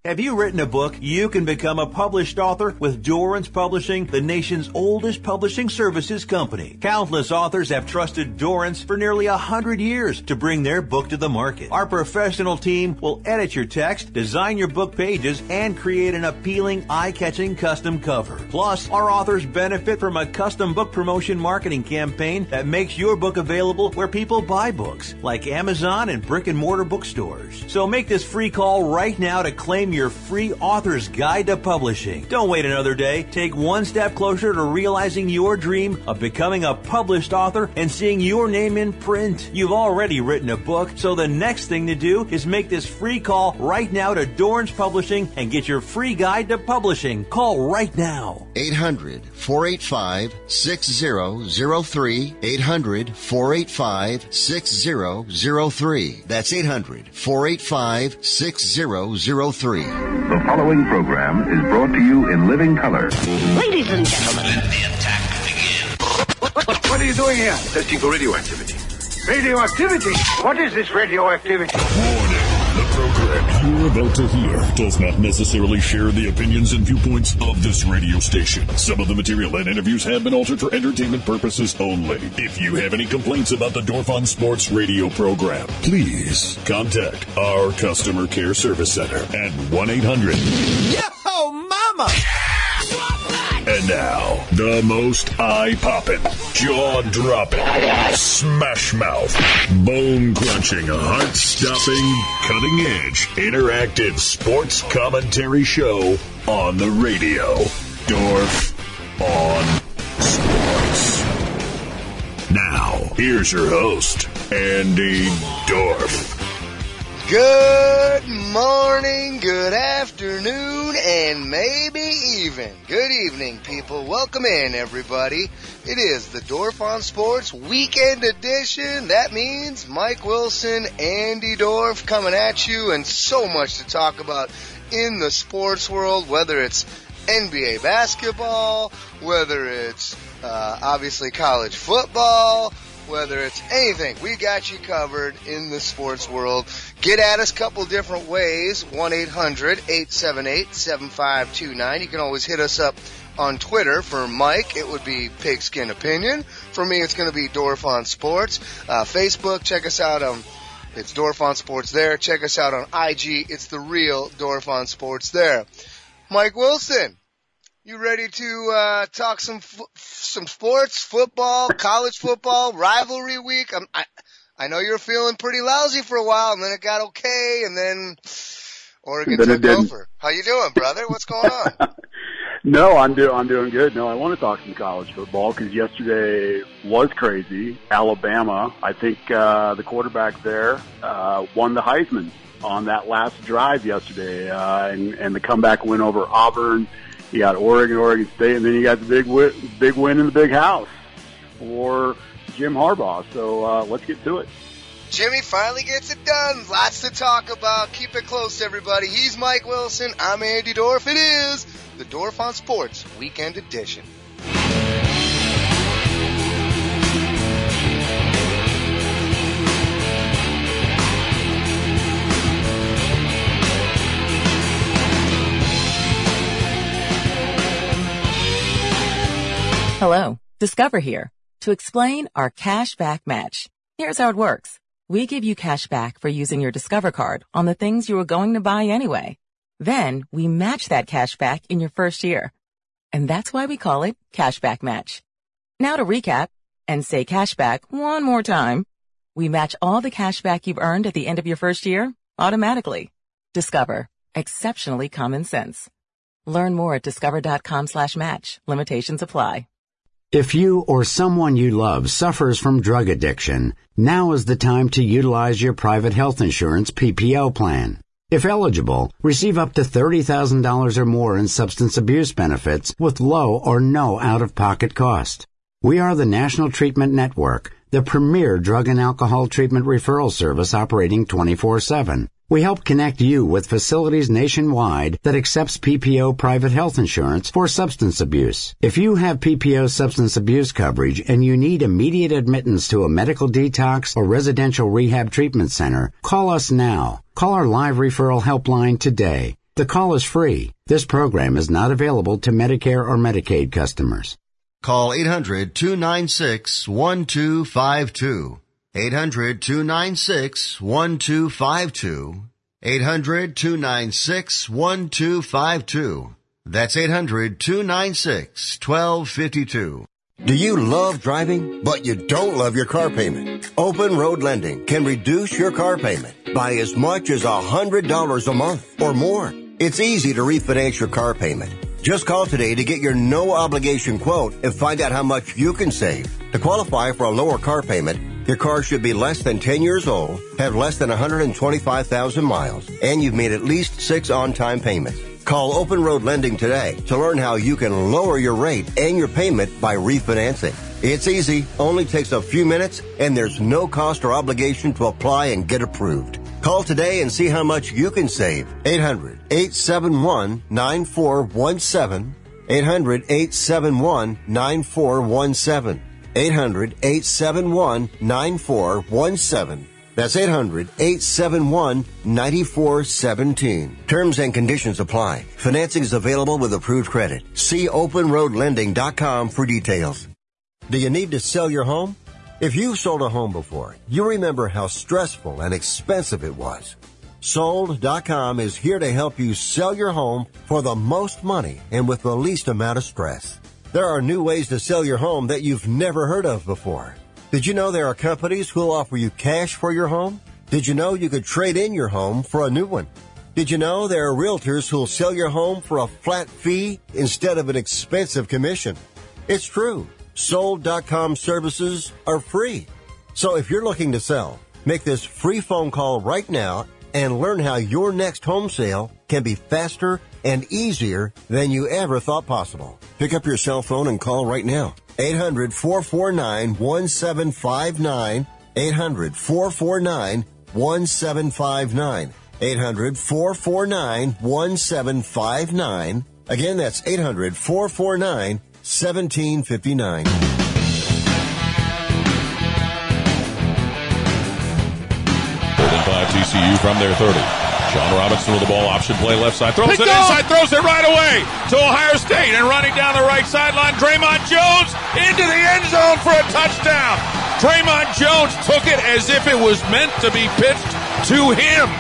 Have you written a book? You can become a published author with Dorrance Publishing, the nation's oldest publishing services company. Countless authors have trusted Dorrance for nearly 100 years to bring their book to the market. Our professional team will edit your text, design your book pages, and create an appealing, eye-catching custom cover. Plus, our authors benefit from a custom book promotion marketing campaign that makes your book available where people buy books, like Amazon and brick-and-mortar bookstores. So make this free call right now to claim your free author's guide to publishing. Don't wait another day. Take one step closer to realizing your dream of becoming a published author and seeing your name in print. You've already written a book, so the next thing to do is make this free call right now to Dorrance Publishing and get your free guide to publishing. Call right now. 800-485-6003. 800-485-6003. That's 800-485-6003. The following program is brought to you in living color. Ladies and gentlemen, let the attack begin. What are you doing here? Testing for radioactivity. Radioactivity? What is this radioactivity? Warning. The program you're about to hear does not necessarily share the opinions and viewpoints of this radio station. Some of the material and interviews have been altered for entertainment purposes only. If you have any complaints about the Dorf on Sports radio program, please contact our customer care service center at 1-800. Yo, mama! And now, the most eye-popping, jaw-dropping, smash-mouth, bone-crunching, heart-stopping, cutting-edge, interactive sports commentary show on the radio. Dorf on Sports. Now, here's your host, Andy Dorf. Good morning, good afternoon, and maybe even good evening, people. Welcome in, everybody. It is the Dorf on Sports Weekend Edition. That means Mike Wilson, Andy Dorf coming at you, and so much to talk about in the sports world, whether it's NBA basketball, whether it's obviously college football, whether it's anything. We got you covered in the sports world. Get at us a couple different ways. 1-800-878-7529. You can always hit us up on Twitter. For Mike, it would be Pigskin Opinion. For me, it's going to be Dorf on Sports. Facebook, check us out on it's Dorf on Sports there. Check us out on IG. It's the real Dorf on Sports there. Mike Wilson, you ready to talk some sports, football, college football, rivalry week? I know you were feeling pretty lousy for a while, and then it got okay, and then Oregon took over. How you doing, brother? What's going on? No, I'm doing good. No, I want to talk some college football because yesterday was crazy. Alabama, I think the quarterback there won the Heisman on that last drive yesterday, and the comeback win over Auburn. You got Oregon State, and then you got the big win in the big house for Jim Harbaugh. So let's get to it. Jimmy finally gets it done. Lots to talk about. Keep it close, everybody. He's Mike Wilson. I'm Andy Dorf. It is the Dorf on Sports Weekend Edition. Hello, Discover here to explain our cash back match. Here's how it works. We give you cash back for using your Discover card on the things you were going to buy anyway. Then we match that cash back in your first year. And that's why we call it Cashback Match. Now to recap and say cashback one more time. We match all the cash back you've earned at the end of your first year automatically. Discover. Exceptionally common sense. Learn more at discover.com/match. Limitations apply. If you or someone you love suffers from drug addiction, now is the time to utilize your private health insurance PPO plan. If eligible, receive up to $30,000 or more in substance abuse benefits with low or no out-of-pocket cost. We are the National Treatment Network, the premier drug and alcohol treatment referral service operating 24/7. We help connect you with facilities nationwide that accepts PPO private health insurance for substance abuse. If you have PPO substance abuse coverage and you need immediate admittance to a medical detox or residential rehab treatment center, call us now. Call our live referral helpline today. The call is free. This program is not available to Medicare or Medicaid customers. Call 800-296-1252. 800-296-1252. 800-296-1252. That's 800-296-1252. Do you love driving, but you don't love your car payment? Open Road Lending can reduce your car payment by as much as $100 a month or more. It's easy to refinance your car payment. Just call today to get your no-obligation quote and find out how much you can save. To qualify for a lower car payment, your car should be less than 10 years old, have less than 125,000 miles, and you've made at least 6 on-time payments. Call Open Road Lending today to learn how you can lower your rate and your payment by refinancing. It's easy, only takes a few minutes, and there's no cost or obligation to apply and get approved. Call today and see how much you can save. 800-871-9417. 800-871-9417. 800-871-9417. That's 800-871-9417. Terms and conditions apply. Financing is available with approved credit. See openroadlending.com for details. Do you need to sell your home? If you've sold a home before, you remember how stressful and expensive it was. Sold.com is here to help you sell your home for the most money and with the least amount of stress. There are new ways to sell your home that you've never heard of before. Did you know there are companies who'll offer you cash for your home? Did you know you could trade in your home for a new one? Did you know there are realtors who'll sell your home for a flat fee instead of an expensive commission? It's true. Sold.com services are free. So if you're looking to sell, make this free phone call right now and learn how your next home sale can be faster and easier than you ever thought possible. Pick up your cell phone and call right now. 800-449-1759. 800-449-1759. 800-449-1759. Again, that's 800-449-1759. Third and 5 TCU from their 30. Sean Robinson with the ball, option play left side, throws it inside, throws it right away to Ohio State, and running down the right sideline, Draymond Jones into the end zone for a touchdown. Draymond Jones took it as if it was meant to be pitched to him.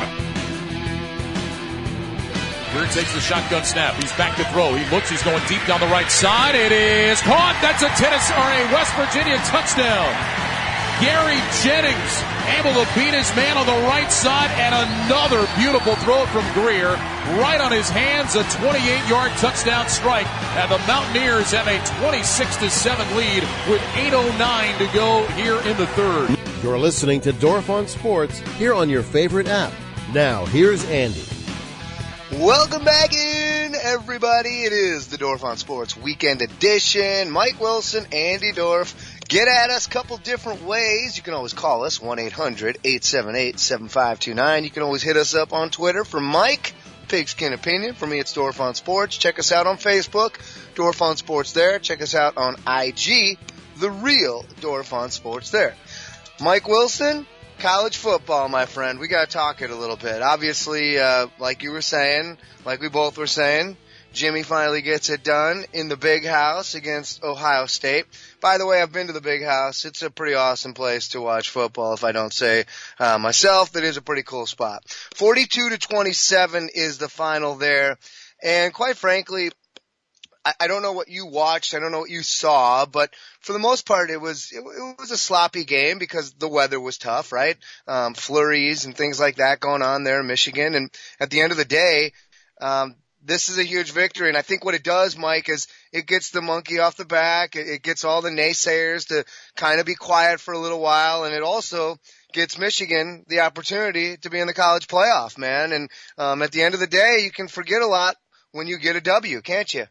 Greer takes the shotgun snap. He's back to throw. He looks. He's going deep down the right side. It is caught. That's a West Virginia touchdown. Gary Jennings able to beat his man on the right side, and another beautiful throw from Greer right on his hands. A 28-yard touchdown strike, and the Mountaineers have a 26-7 lead with 8:09 to go here in the third. You're listening to Dorf on Sports here on your favorite app. Now, here's Andy. Welcome back in, everybody. It is the Dorf on Sports Weekend Edition. Mike Wilson, Andy Dorf. Get at us a couple different ways. You can always call us, 1-800-878-7529. You can always hit us up on Twitter. For Mike, Pigskin Opinion. For me, it's Dorf on Sports. Check us out on Facebook, Dorf on Sports there. Check us out on IG, The Real Dorf on Sports there. Mike Wilson, college football, my friend. We got to talk it a little bit. Obviously, like you were saying, like we both were saying, Jimmy finally gets it done in the Big House against Ohio State. By the way, I've been to the Big House. It's a pretty awesome place to watch football, if I don't say myself. That is a pretty cool spot. 42-27 is the final there. And quite frankly, I don't know what you watched. I don't know what you saw, but for the most part, it was a sloppy game because the weather was tough, right? Flurries and things like that going on there in Michigan. And at the end of the day, this is a huge victory. And I think what it does, Mike, is it gets the monkey off the back. It gets all the naysayers to kind of be quiet for a little while. And it also gets Michigan the opportunity to be in the college playoff, man. And at the end of the day, you can forget a lot when you get a W, can't you?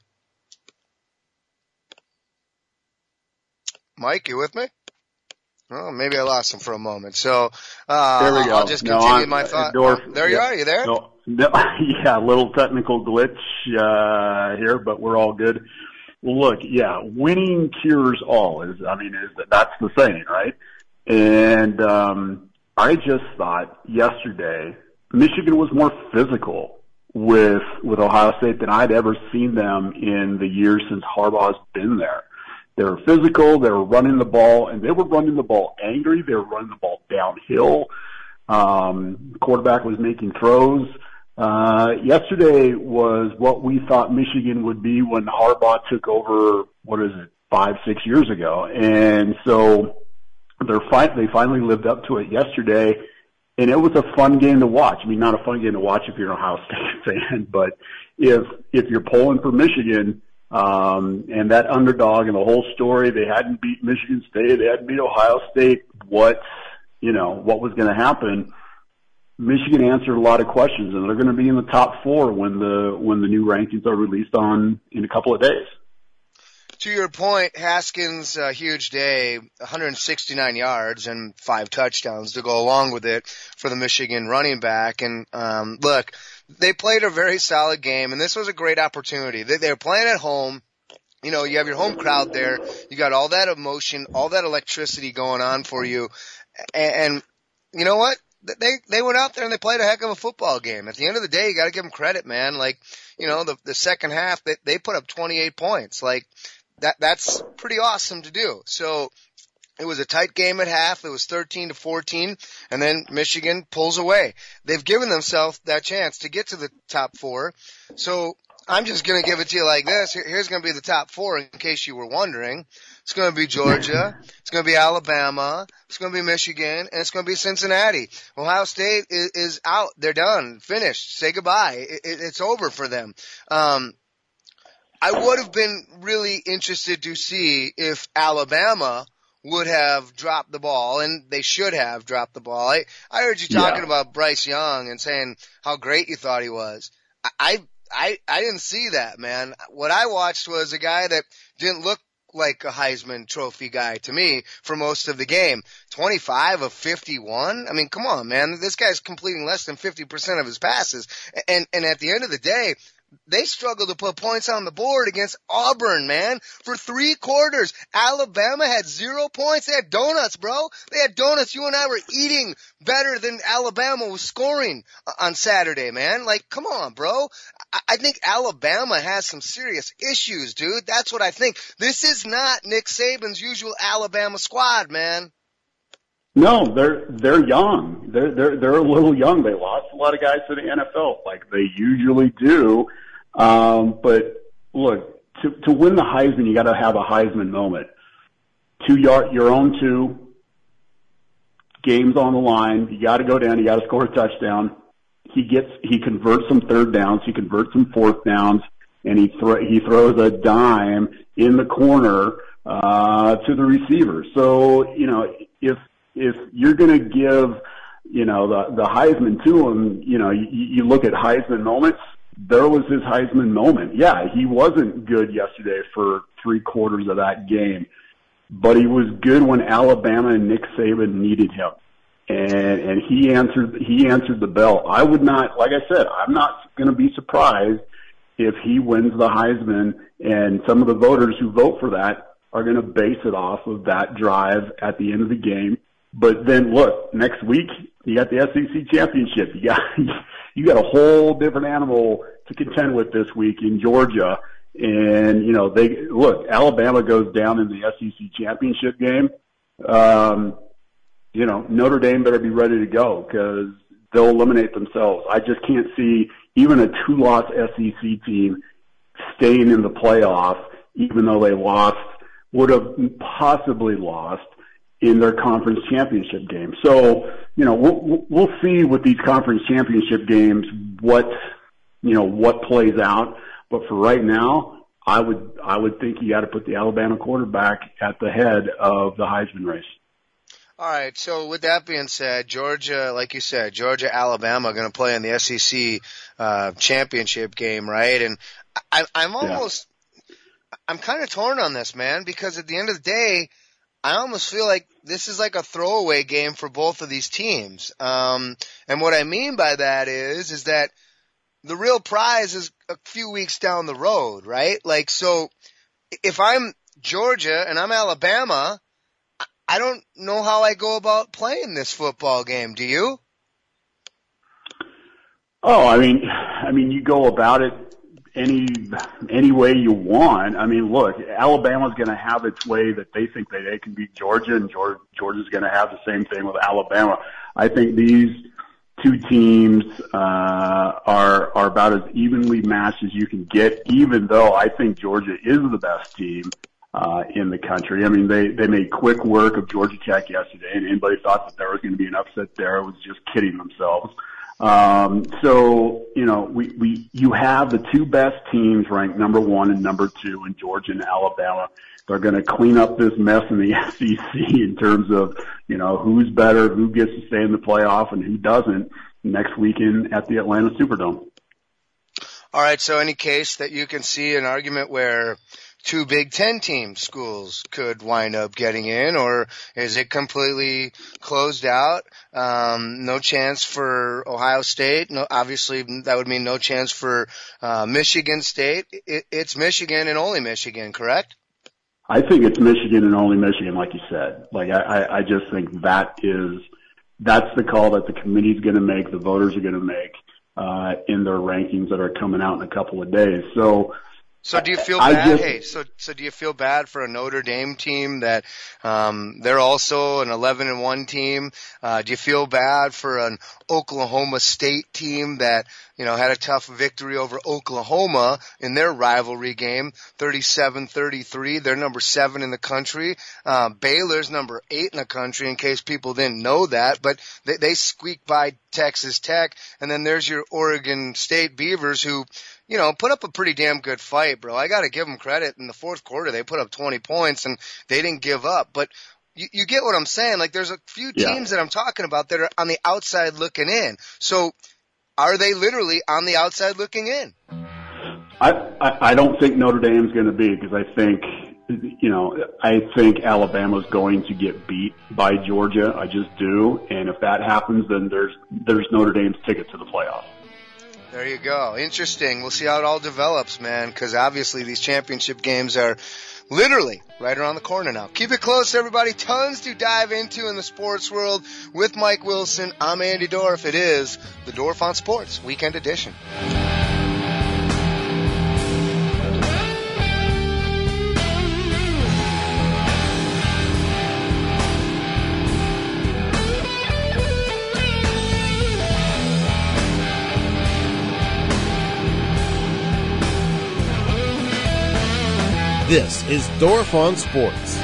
Mike, you with me? Oh, maybe I lost him for a moment. So there we go. I'll just continue my thought. There you are. You there? No, yeah, a little technical glitch here, but we're all good. Well, look, yeah, winning cures all. That's the saying, right? And I just thought yesterday Michigan was more physical with Ohio State than I'd ever seen them in the years since Harbaugh's been there. They were physical, they were running the ball, and they were running the ball angry, they were running the ball downhill. Quarterback was making throws. Yesterday was what we thought Michigan would be when Harbaugh took over, 5-6 years ago. And so they finally lived up to it yesterday. And it was a fun game to watch. I mean, not a fun game to watch if you're an Ohio State fan, but if you're pulling for Michigan, and that underdog and the whole story, they hadn't beat Michigan State, they hadn't beat Ohio State, what was going to happen? Michigan answered a lot of questions, and they're going to be in the top 4 when the new rankings are released in a couple of days. To your point, Haskins, huge day, 169 yards and 5 touchdowns to go along with it for the Michigan running back. And, look, they played a very solid game, and this was a great opportunity. They were playing at home. You know, you have your home crowd there. You got all that emotion, all that electricity going on for you. And you know what? They went out there and they played a heck of a football game. At the end of the day, you got to give them credit, man. Like, you know, the second half, they put up 28 points. Like, that's pretty awesome to do. So it was a tight game at half. It was 13-14, and then Michigan pulls away. They've given themselves that chance to get to the top 4. So I'm just going to give it to you like this. Here's going to be the top 4 in case you were wondering. It's going to be Georgia. It's going to be Alabama. It's going to be Michigan, and it's going to be Cincinnati. Ohio State is out. They're done. Finished. Say goodbye. It's over for them. I would have been really interested to see if Alabama would have dropped the ball, and they should have dropped the ball. I heard you talking about Bryce Young and saying how great you thought he was. I didn't see that, man. What I watched was a guy that didn't look like a Heisman Trophy guy to me for most of the game. 25 of 51. I mean, come on, man. This guy's completing less than 50% of his passes. And at the end of the day, they struggled to put points on the board against Auburn, man. For 3 quarters, Alabama had 0 points. They had donuts, bro. They had donuts. You and I were eating better than Alabama was scoring on Saturday, man. Like, come on, bro. I think Alabama has some serious issues, dude. That's what I think. This is not Nick Saban's usual Alabama squad, man. No, they're young. They're a little young. They lost a lot of guys to the NFL, like they usually do. But look, to win the Heisman, you got to have a Heisman moment. Your own 2 games on the line. You got to go down. You got to score a touchdown. He converts some 3rd downs. He converts some 4th downs, and he throws a dime in the corner to the receiver. So if you're going to give, the Heisman to him, you look at Heisman moments, there was his Heisman moment. Yeah, he wasn't good yesterday for 3 quarters of that game, but he was good when Alabama and Nick Saban needed him. And he answered the bell. I would not, like I said, I'm not going to be surprised if he wins the Heisman, and some of the voters who vote for that are going to base it off of that drive at the end of the game. But then look, next week you got the SEC championship. You got a whole different animal to contend with this week in Georgia. And Alabama goes down in the SEC championship game. Notre Dame better be ready to go because they'll eliminate themselves. I just can't see even a 2-loss SEC team staying in the playoff, even though they would have possibly lost in their conference championship game. So, we'll see with these conference championship games what plays out. But for right now, I would think you got to put the Alabama quarterback at the head of the Heisman race. All right. So with that being said, Georgia, like you said, Georgia, Alabama are going to play in the SEC championship game, right? And I'm kind of torn on this, man, because at the end of the day, I almost feel like this is like a throwaway game for both of these teams. And what I mean by that is that the real prize is a few weeks down the road, right? Like, so if I'm Georgia and I'm Alabama, I don't know how I go about playing this football game. Do you? Oh, I mean, you go about it any way you want. I mean, look, Alabama's going to have its way that they think that they can beat Georgia, and Georgia's going to have the same thing with Alabama. I think these two teams are about as evenly matched as you can get, even though I think Georgia is the best team in the country. I mean, they made quick work of Georgia Tech yesterday, and anybody thought that there was going to be an upset there was just kidding themselves. So, you know, you have the two best teams ranked number 1 and number 2 in Georgia and Alabama. They're going to clean up this mess in the SEC in terms of, you know, who's better, who gets to stay in the playoff and who doesn't next weekend at the Atlanta Superdome. All right. So any case that you can see an argument where two Big Ten team schools could wind up getting in, or is it completely closed out? No chance for Ohio State. No, obviously that would mean no chance for Michigan State. It's Michigan and only Michigan, correct? I think it's Michigan and only Michigan, like you said. Like I just think that's the call that the committee's going to make, the voters are going to make in their rankings that are coming out in a couple of days. So do you feel bad? So do you feel bad for a Notre Dame team that they're also an 11-1 team? Do you feel bad for an Oklahoma State team that, you know, had a tough victory over Oklahoma in their rivalry game, 37-33? They're number 7 in the country. Baylor's number 8 in the country, in case people didn't know that, but they squeaked by Texas Tech. And then there's your Oregon State Beavers, who, you know, put up a pretty damn good fight, bro. I got to give them credit. In the fourth quarter, they put up 20 points and they didn't give up. But you get what I'm saying. Like, there's a few teams that I'm talking about that are on the outside looking in. So are they literally on the outside looking in? I don't think Notre Dame's going to be, because I think Alabama's going to get beat by Georgia. I just do. And if that happens, then there's Notre Dame's ticket to the playoffs. There you go. Interesting. We'll see how it all develops, man, because obviously these championship games are literally right around the corner now. Keep it close, everybody. Tons to dive into in the sports world with Mike Wilson. I'm Andy Dorff. It is the Dorff on Sports Weekend Edition. This is Dorff on Sports.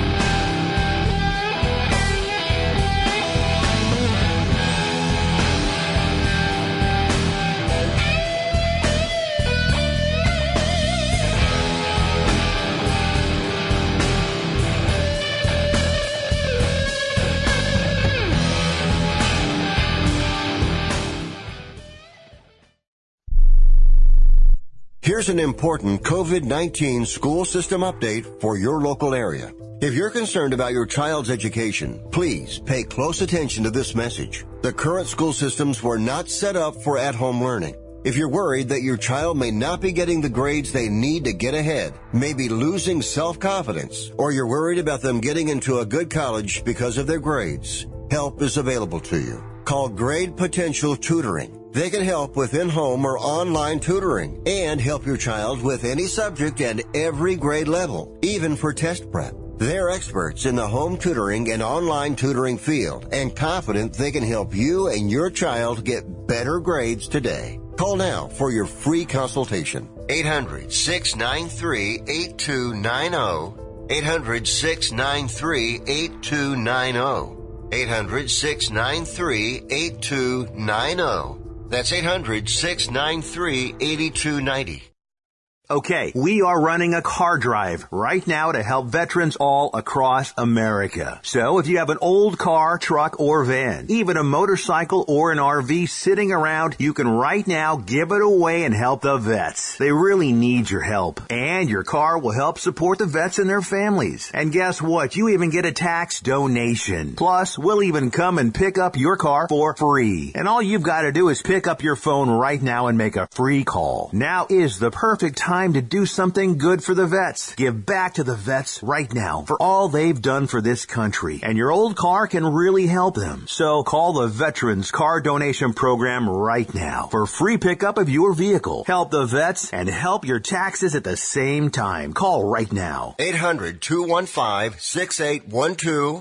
Here's an important COVID-19 school system update for your local area. If you're concerned about your child's education, please pay close attention to this message. The current school systems were not set up for at-home learning. If you're worried that your child may not be getting the grades they need to get ahead, may be losing self-confidence, or you're worried about them getting into a good college because of their grades, help is available to you. Call Grade Potential Tutoring. They can help with in-home or online tutoring and help your child with any subject and every grade level, even for test prep. They're experts in the home tutoring and online tutoring field and confident they can help you and your child get better grades today. Call now for your free consultation. 800-693-8290. 800-693-8290. 800-693-8290. That's 800-693-8290. Okay, we are running a car drive right now to help veterans all across America. So if you have an old car, truck, or van, even a motorcycle or an RV sitting around, you can right now give it away and help the vets. They really need your help. And your car will help support the vets and their families. And guess what? You even get a tax donation. Plus, we'll even come and pick up your car for free. And all you've got to do is pick up your phone right now and make a free call. Now is the perfect time time to do something good for the vets. Give back to the vets right now for all they've done for this country. And your old car can really help them. So call the Veterans Car Donation Program right now for free pickup of your vehicle. Help the vets and help your taxes at the same time. Call right now. 800-215-6812.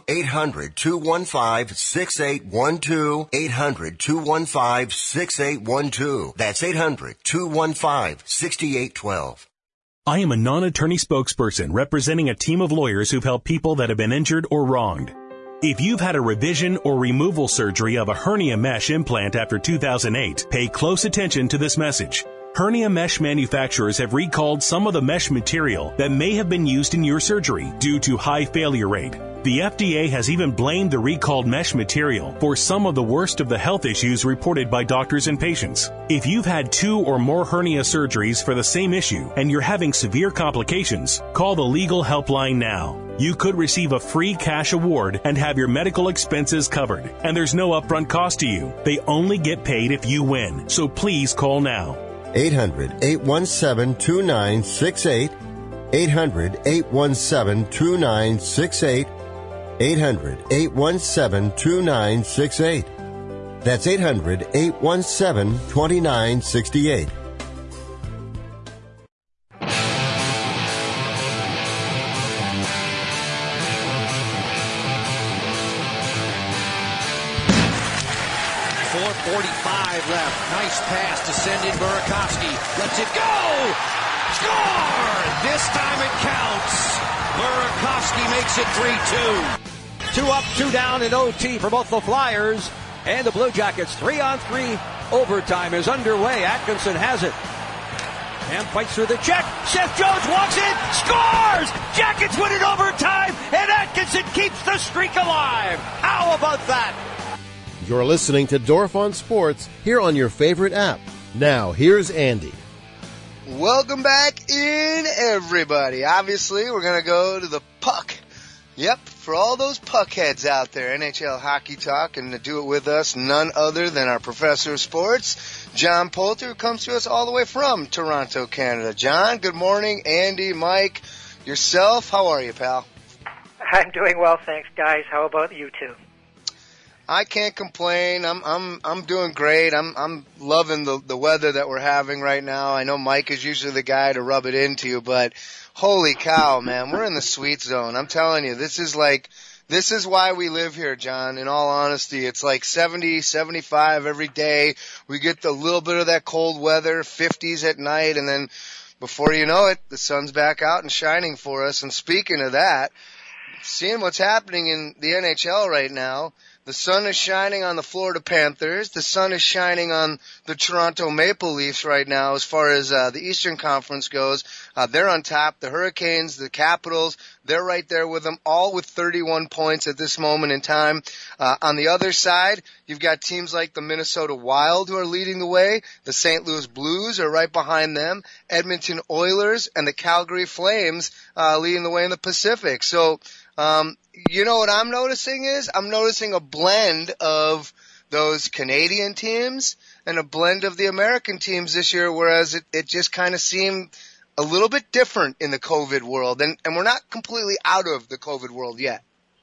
800-215-6812. 800-215-6812. That's 800-215-6812. I am a non-attorney spokesperson representing a team of lawyers who've helped people that have been injured or wronged. If you've had a revision or removal surgery of a hernia mesh implant after 2008, pay close attention to this message. Hernia mesh manufacturers have recalled some of the mesh material that may have been used in your surgery due to high failure rate. The FDA has even blamed the recalled mesh material for some of the worst of the health issues reported by doctors and patients. If you've had 2 or more hernia surgeries for the same issue and you're having severe complications, call the legal helpline now. You could receive a free cash award and have your medical expenses covered. And there's no upfront cost to you. They only get paid if you win. So please call now. 800-817-2968. 800-817-2968. 800-817-2968. That's 800-817-2968. Left. Nice pass to send in Burakovsky. Lets it go! Score! This time it counts. Burakovsky makes it 3-2. 2 up, 2 down in OT for both the Flyers and the Blue Jackets. 3-on-3 overtime is underway. Atkinson has it. And fights through the check. Seth Jones walks in, scores! Jackets win it overtime, and Atkinson keeps the streak alive. How about that? You're listening to Dorf on Sports here on your favorite app. Now, here's Andy. Welcome back in, everybody. Obviously, we're going to go to the puck. Yep, for all those puck heads out there, NHL Hockey Talk, and to do it with us, none other than our professor of sports, John Poulter, who comes to us all the way from Toronto, Canada. John, good morning. Andy, Mike, yourself, how are you, pal? I'm doing well, thanks, guys. How about you two? I can't complain. I'm doing great. I'm loving the weather that we're having right now. I know Mike is usually the guy to rub it into, but holy cow, man, we're in the sweet zone. I'm telling you, this is why we live here, John. In all honesty, it's like 70, 75 every day. We get the little bit of that cold weather, 50s at night, and then before you know it, the sun's back out and shining for us. And speaking of that, seeing what's happening in the NHL right now, the sun is shining on the Florida Panthers. The sun is shining on the Toronto Maple Leafs right now as far as the Eastern Conference goes. They're on top. The Hurricanes, the Capitals, they're right there with them, all with 31 points at this moment in time. On the other side, you've got teams like the Minnesota Wild who are leading the way. The St. Louis Blues are right behind them. Edmonton Oilers and the Calgary Flames leading the way in the Pacific. So, you know what I'm noticing is I'm noticing a blend of those Canadian teams and a blend of the American teams this year, whereas it just kind of seemed a little bit different in the COVID world. And we're not completely out of the COVID world yet.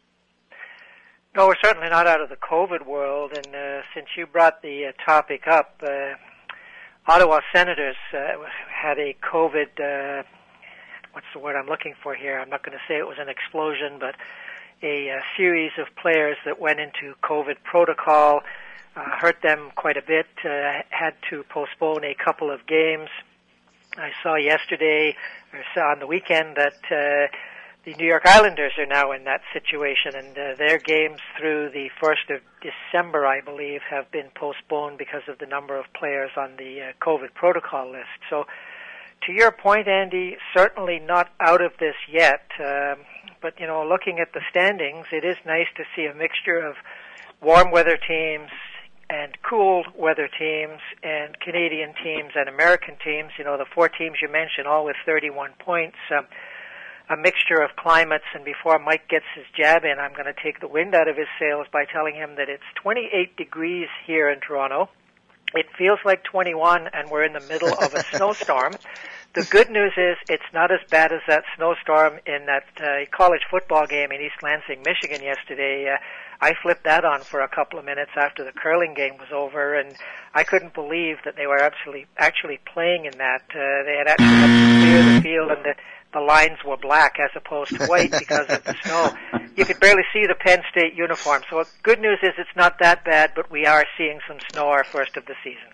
No, we're certainly not out of the COVID world. And since you brought the topic up, Ottawa Senators had a COVID, what's the word I'm looking for here? I'm not going to say it was an explosion, but a series of players that went into COVID protocol, hurt them quite a bit, had to postpone a couple of games. I saw yesterday, or saw on the weekend, that the New York Islanders are now in that situation, and their games through the 1st of December, I believe, have been postponed because of the number of players on the COVID protocol list. So, to your point, Andy, certainly not out of this yet. But, you know, looking at the standings, it is nice to see a mixture of warm weather teams and cool weather teams and Canadian teams and American teams. You know, the 4 teams you mentioned, all with 31 points, a mixture of climates. And before Mike gets his jab in, I'm going to take the wind out of his sails by telling him that it's 28 degrees here in Toronto. It feels like 21, and we're in the middle of a snowstorm. The good news is it's not as bad as that snowstorm in that college football game in East Lansing, Michigan yesterday. I flipped that on for a couple of minutes after the curling game was over, and I couldn't believe that they were actually playing in that. They had actually had to clear the field, and the lines were black as opposed to white because of the snow. You could barely see the Penn State uniform. So good news is it's not that bad, but we are seeing some snow our first of the season.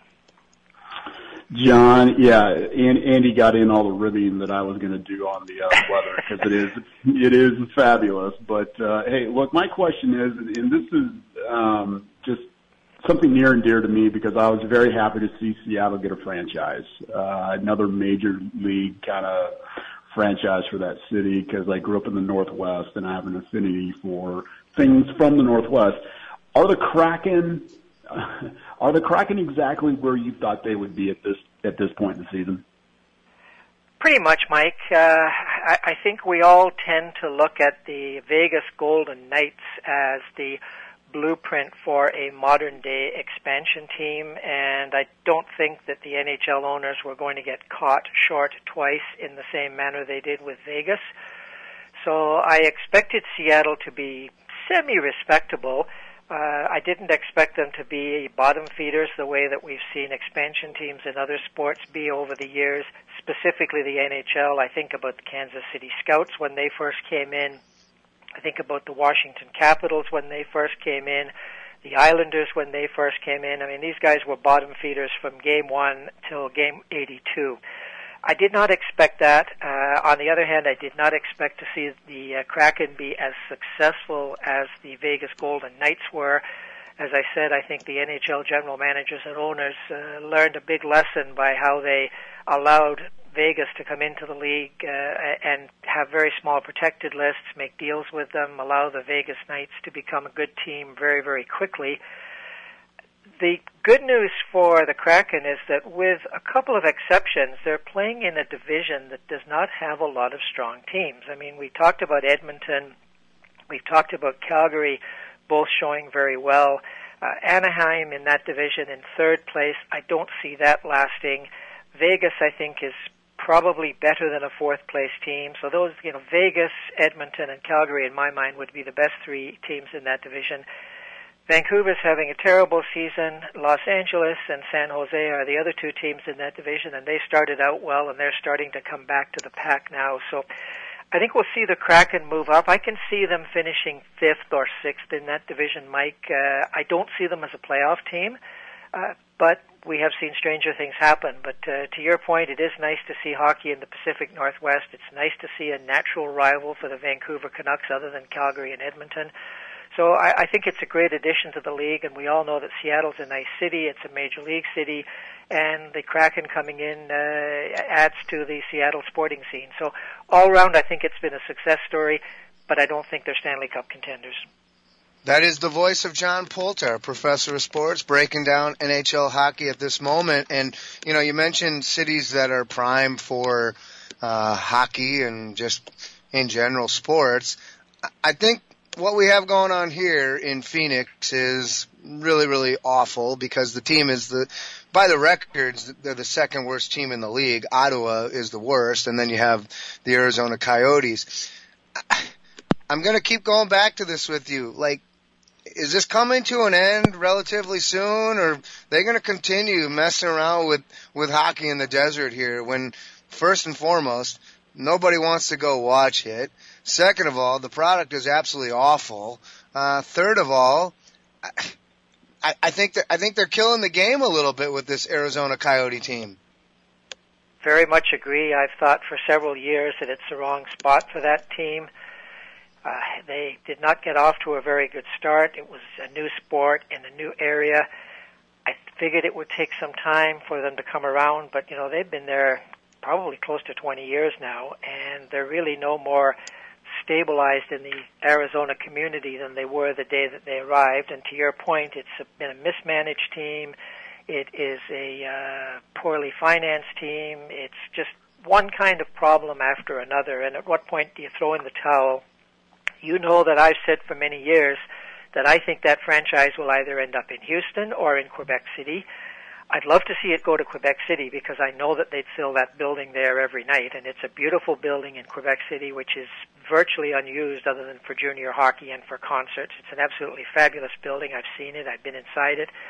John, yeah, Andy got in all the ribbing that I was going to do on the weather because it is fabulous. But hey, look, my question is, and this is just something near and dear to me because I was very happy to see Seattle get a franchise, another major league kind of franchise for that city because I grew up in the Northwest and I have an affinity for things from the Northwest. Are the Kraken exactly where you thought they would be at this point in the season? Pretty much, Mike. I think we all tend to look at the Vegas Golden Knights as the blueprint for a modern-day expansion team, and I don't think that the NHL owners were going to get caught short twice in the same manner they did with Vegas. So I expected Seattle to be semi-respectable. I didn't expect them to be bottom feeders the way that we've seen expansion teams in other sports be over the years, specifically the NHL. I think about the Kansas City Scouts when they first came in. I think about the Washington Capitals when they first came in, the Islanders when they first came in. I mean, these guys were bottom feeders from game 1 till game 82. I did not expect that. On the other hand, I did not expect to see the Kraken be as successful as the Vegas Golden Knights were. As I said, I think the NHL general managers and owners learned a big lesson by how they allowed Vegas to come into the league and have very small protected lists, make deals with them, allow the Vegas Knights to become a good team very, very quickly. The good news for the Kraken is that with a couple of exceptions, they're playing in a division that does not have a lot of strong teams. I mean, we talked about Edmonton, we've talked about Calgary, both showing very well. Anaheim in that division in third place, I don't see that lasting. Vegas, I think, is probably better than a fourth place team. So those, Vegas, Edmonton, and Calgary, in my mind, would be the best three teams in that division. Vancouver's having a terrible season. Los Angeles and San Jose are the other two teams in that division, and they started out well, and they're starting to come back to the pack now. So I think we'll see the Kraken move up. I can see them finishing 5th or 6th in that division, Mike. I don't see them as a playoff team, but we have seen stranger things happen. But to your point, it is nice to see hockey in the Pacific Northwest. It's nice to see a natural rival for the Vancouver Canucks other than Calgary and Edmonton. So I think it's a great addition to the league, and we all know that Seattle's a nice city. It's a major league city, and the Kraken coming in adds to the Seattle sporting scene. So all around, I think it's been a success story, but I don't think they're Stanley Cup contenders. That is the voice of John Poulter, professor of sports, breaking down NHL hockey at this moment. And, you mentioned cities that are prime for hockey and just in general sports. I think what we have going on here in Phoenix is really, really awful because the team is by the records, they're the second worst team in the league. Ottawa is the worst, and then you have the Arizona Coyotes. I'm going to keep going back to this with you. Like, is this coming to an end relatively soon, or are they going to continue messing around with hockey in the desert here when, first and foremost, nobody wants to go watch it? Second of all, the product is absolutely awful. Third of all, I think they're killing the game a little bit with this Arizona Coyote team. Very much agree. I've thought for several years that it's the wrong spot for that team. They did not get off to a very good start. It was a new sport in a new area. I figured it would take some time for them to come around, but they've been there probably close to 20 years now, and they're really no more stabilized in the Arizona community than they were the day that they arrived. And to your point, it's been a mismanaged team. It is a poorly financed team. It's just one kind of problem after another. And at what point do you throw in the towel? You know that I've said for many years that I think that franchise will either end up in Houston or in Quebec City. I'd love to see it go to Quebec City because I know that they'd fill that building there every night, and it's a beautiful building in Quebec City which is virtually unused other than for junior hockey and for concerts. It's an absolutely fabulous building. I've seen it. I've been inside it.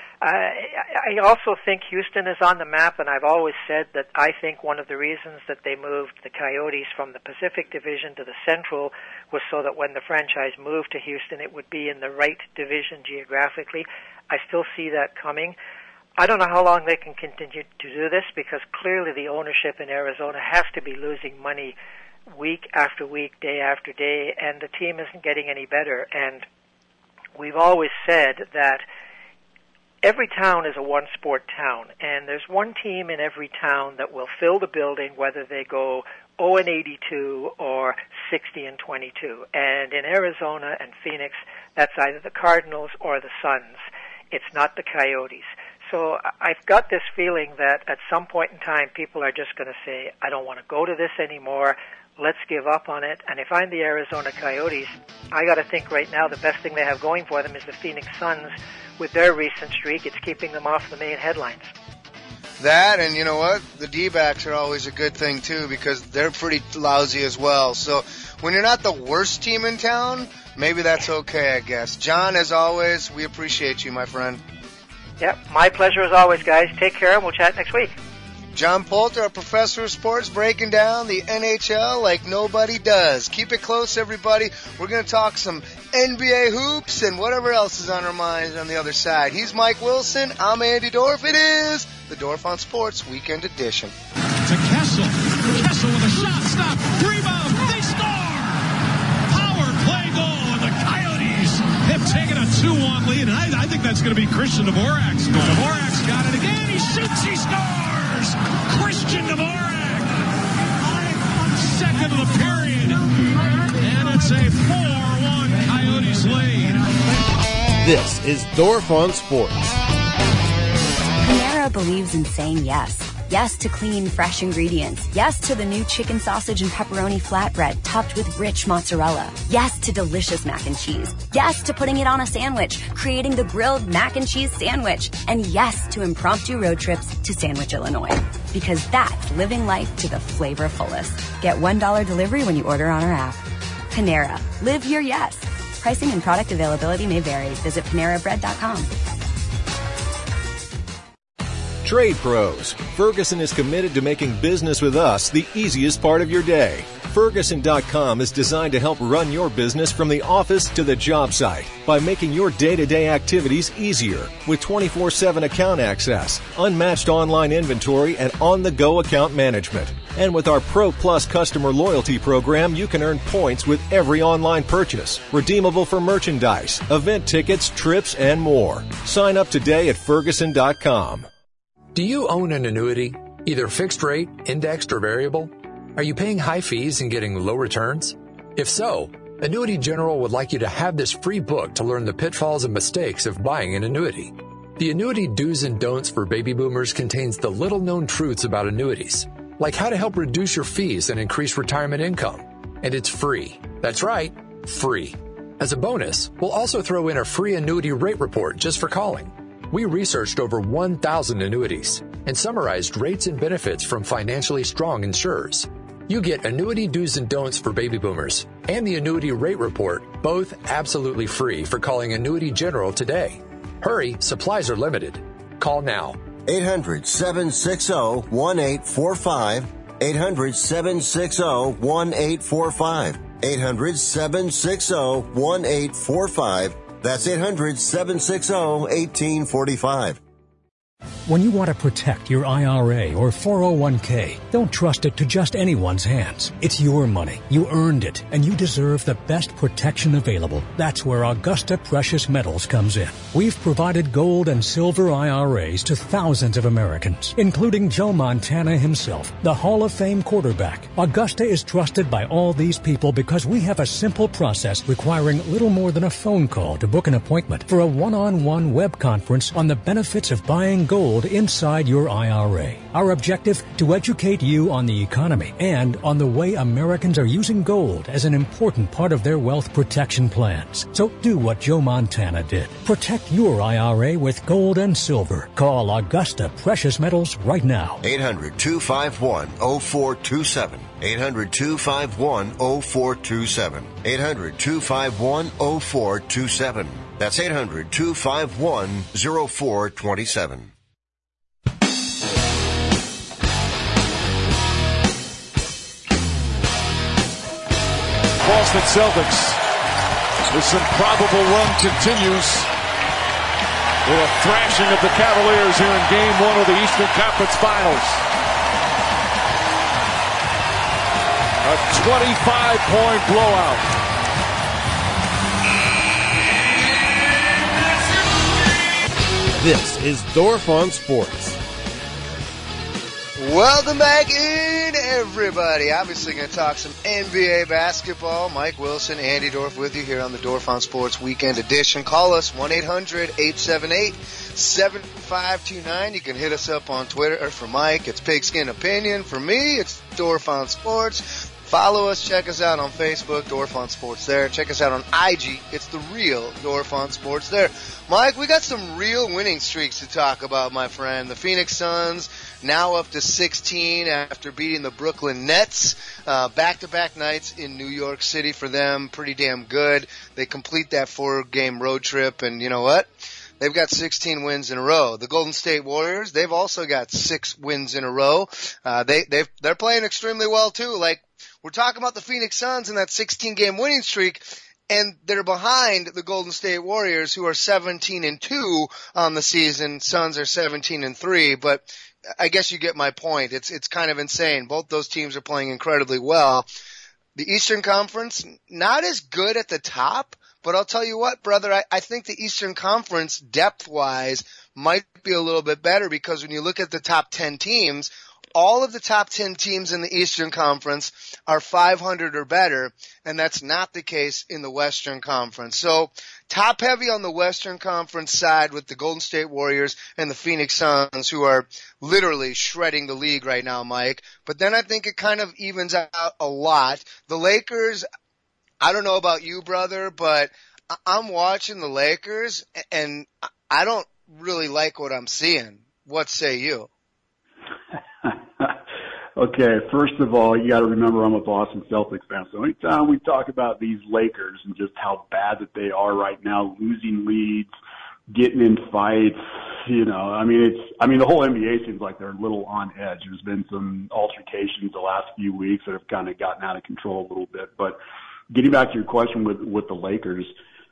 I also think Houston is on the map, and I've always said that I think one of the reasons that they moved the Coyotes from the Pacific Division to the Central was so that when the franchise moved to Houston, it would be in the right division geographically. I still see that coming. I don't know how long they can continue to do this because clearly the ownership in Arizona has to be losing money week after week, day after day, and the team isn't getting any better. And we've always said that every town is a one-sport town, and there's one team in every town that will fill the building whether they go 0-82 or 60-22. And in Arizona and Phoenix, that's either the Cardinals or the Suns. It's not the Coyotes. So I've got this feeling that at some point in time, people are just going to say, I don't want to go to this anymore. Let's give up on it. And if I'm the Arizona Coyotes, I got to think right now the best thing they have going for them is the Phoenix Suns. With their recent streak, it's keeping them off the main headlines. That, and you know what? The D-backs are always a good thing, too, because they're pretty lousy as well. So when you're not the worst team in town, maybe that's okay, I guess. John, as always, we appreciate you, my friend. Yep, my pleasure as always, guys. Take care, and we'll chat next week. John Poulter, a professor of sports, breaking down the NHL like nobody does. Keep it close, everybody. We're going to talk some NBA hoops and whatever else is on our minds on the other side. He's Mike Wilson. I'm Andy Dorf. It is the Dorf on Sports Weekend Edition. To Kessel. Kessel with a shot. Stop. Rebound. They score. Power play goal. And the Coyotes have taken a 2-1 lead. And I think that's going to be Christian Dvorak's goal. Dvorak's got it again. He shoots. He scores. Christian Dvorak on second of the period, and it's a 4-1 Coyotes lead. This is Dorf on Sports. Panera believes in saying yes. Yes to clean, fresh ingredients. Yes to the new chicken sausage and pepperoni flatbread topped with rich mozzarella. Yes to delicious mac and cheese. Yes to putting it on a sandwich, creating the grilled mac and cheese sandwich. And yes to impromptu road trips to Sandwich, Illinois. Because that's living life to the flavor fullest. Get $1 delivery when you order on our app. Panera. Live your yes. Pricing and product availability may vary. Visit PaneraBread.com. Trade Pros. Ferguson is committed to making business with us the easiest part of your day. Ferguson.com is designed to help run your business from the office to the job site by making your day-to-day activities easier with 24/7 account access, unmatched online inventory, and on-the-go account management. And with our Pro Plus customer loyalty program, you can earn points with every online purchase, redeemable for merchandise, event tickets, trips, and more. Sign up today at Ferguson.com. Do you own an annuity, either fixed rate, indexed, or variable? Are you paying high fees and getting low returns? If so, Annuity General would like you to have this free book to learn the pitfalls and mistakes of buying an annuity. The Annuity Do's and Don'ts for Baby Boomers contains the little-known truths about annuities, like how to help reduce your fees and increase retirement income. And it's free. That's right, free. As a bonus, we'll also throw in a free annuity rate report just for calling. We researched over 1,000 annuities and summarized rates and benefits from financially strong insurers. You get Annuity Do's and Don'ts for Baby Boomers and the Annuity Rate Report, both absolutely free for calling Annuity General today. Hurry, supplies are limited. Call now. 800-760-1845. 800-760-1845. 800-760-1845. That's 800-760-1845. When you want to protect your IRA or 401k, don't trust it to just anyone's hands. It's your money. You earned it, and you deserve the best protection available. That's where Augusta Precious Metals comes in. We've provided gold and silver IRAs to thousands of Americans, including Joe Montana himself, the Hall of Fame quarterback. Augusta is trusted by all these people because we have a simple process requiring little more than a phone call to book an appointment for a one-on-one web conference on the benefits of buying gold gold inside your IRA. Our objective, to educate you on the economy and on the way Americans are using gold as an important part of their wealth protection plans. So do what Joe Montana did. Protect your IRA with gold and silver. Call Augusta Precious Metals right now. 800-251-0427. 800-251-0427. 800-251-0427. That's 800-251-0427. Boston Celtics, this improbable run continues with a thrashing of the Cavaliers here in Game 1 of the Eastern Conference Finals. A 25-point blowout. This is Dorf on Sports. Welcome back in, everybody. Obviously going to talk some NBA basketball. Mike Wilson, Andy Dorf with you here on the Dorf on Sports Weekend Edition. Call us 1-800-878-7529. You can hit us up on Twitter. For Mike, it's Pigskin Opinion. For me, it's Dorf on Sports. Follow us. Check us out on Facebook, Dorf on Sports there. Check us out on IG. It's the real Dorf on Sports there. Mike, we got some real winning streaks to talk about, my friend. The Phoenix Suns now up to 16 after beating the Brooklyn Nets. Back-to-back nights in New York City for them. Pretty damn good. They complete that 4-game road trip, and you know what? They've got 16 wins in a row. The Golden State Warriors, they've also got 6 wins in a row. They're playing extremely well too. Like, we're talking about the Phoenix Suns and that 16-game winning streak, and they're behind the Golden State Warriors, who are 17-2 on the season. Suns are 17-3, but I guess you get my point. It's kind of insane. Both those teams are playing incredibly well. The Eastern Conference, not as good at the top, but I'll tell you what, brother, I think the Eastern Conference, depth-wise, might be a little bit better, because when you look at the top 10 teams, all of the top 10 teams in the Eastern Conference are 500 or better, and that's not the case in the Western Conference. So, top heavy on the Western Conference side with the Golden State Warriors and the Phoenix Suns, who are literally shredding the league right now, Mike. But then I think it kind of evens out a lot. The Lakers, I don't know about you, brother, but I'm watching the Lakers, and I don't really like what I'm seeing. What say you? Okay, first of all, you got to remember I'm a Boston Celtics fan. So anytime we talk about these Lakers and just how bad that they are right now, losing leads, getting in fights, the whole NBA seems like they're a little on edge. There's been some altercations the last few weeks that have kind of gotten out of control a little bit. But getting back to your question with the Lakers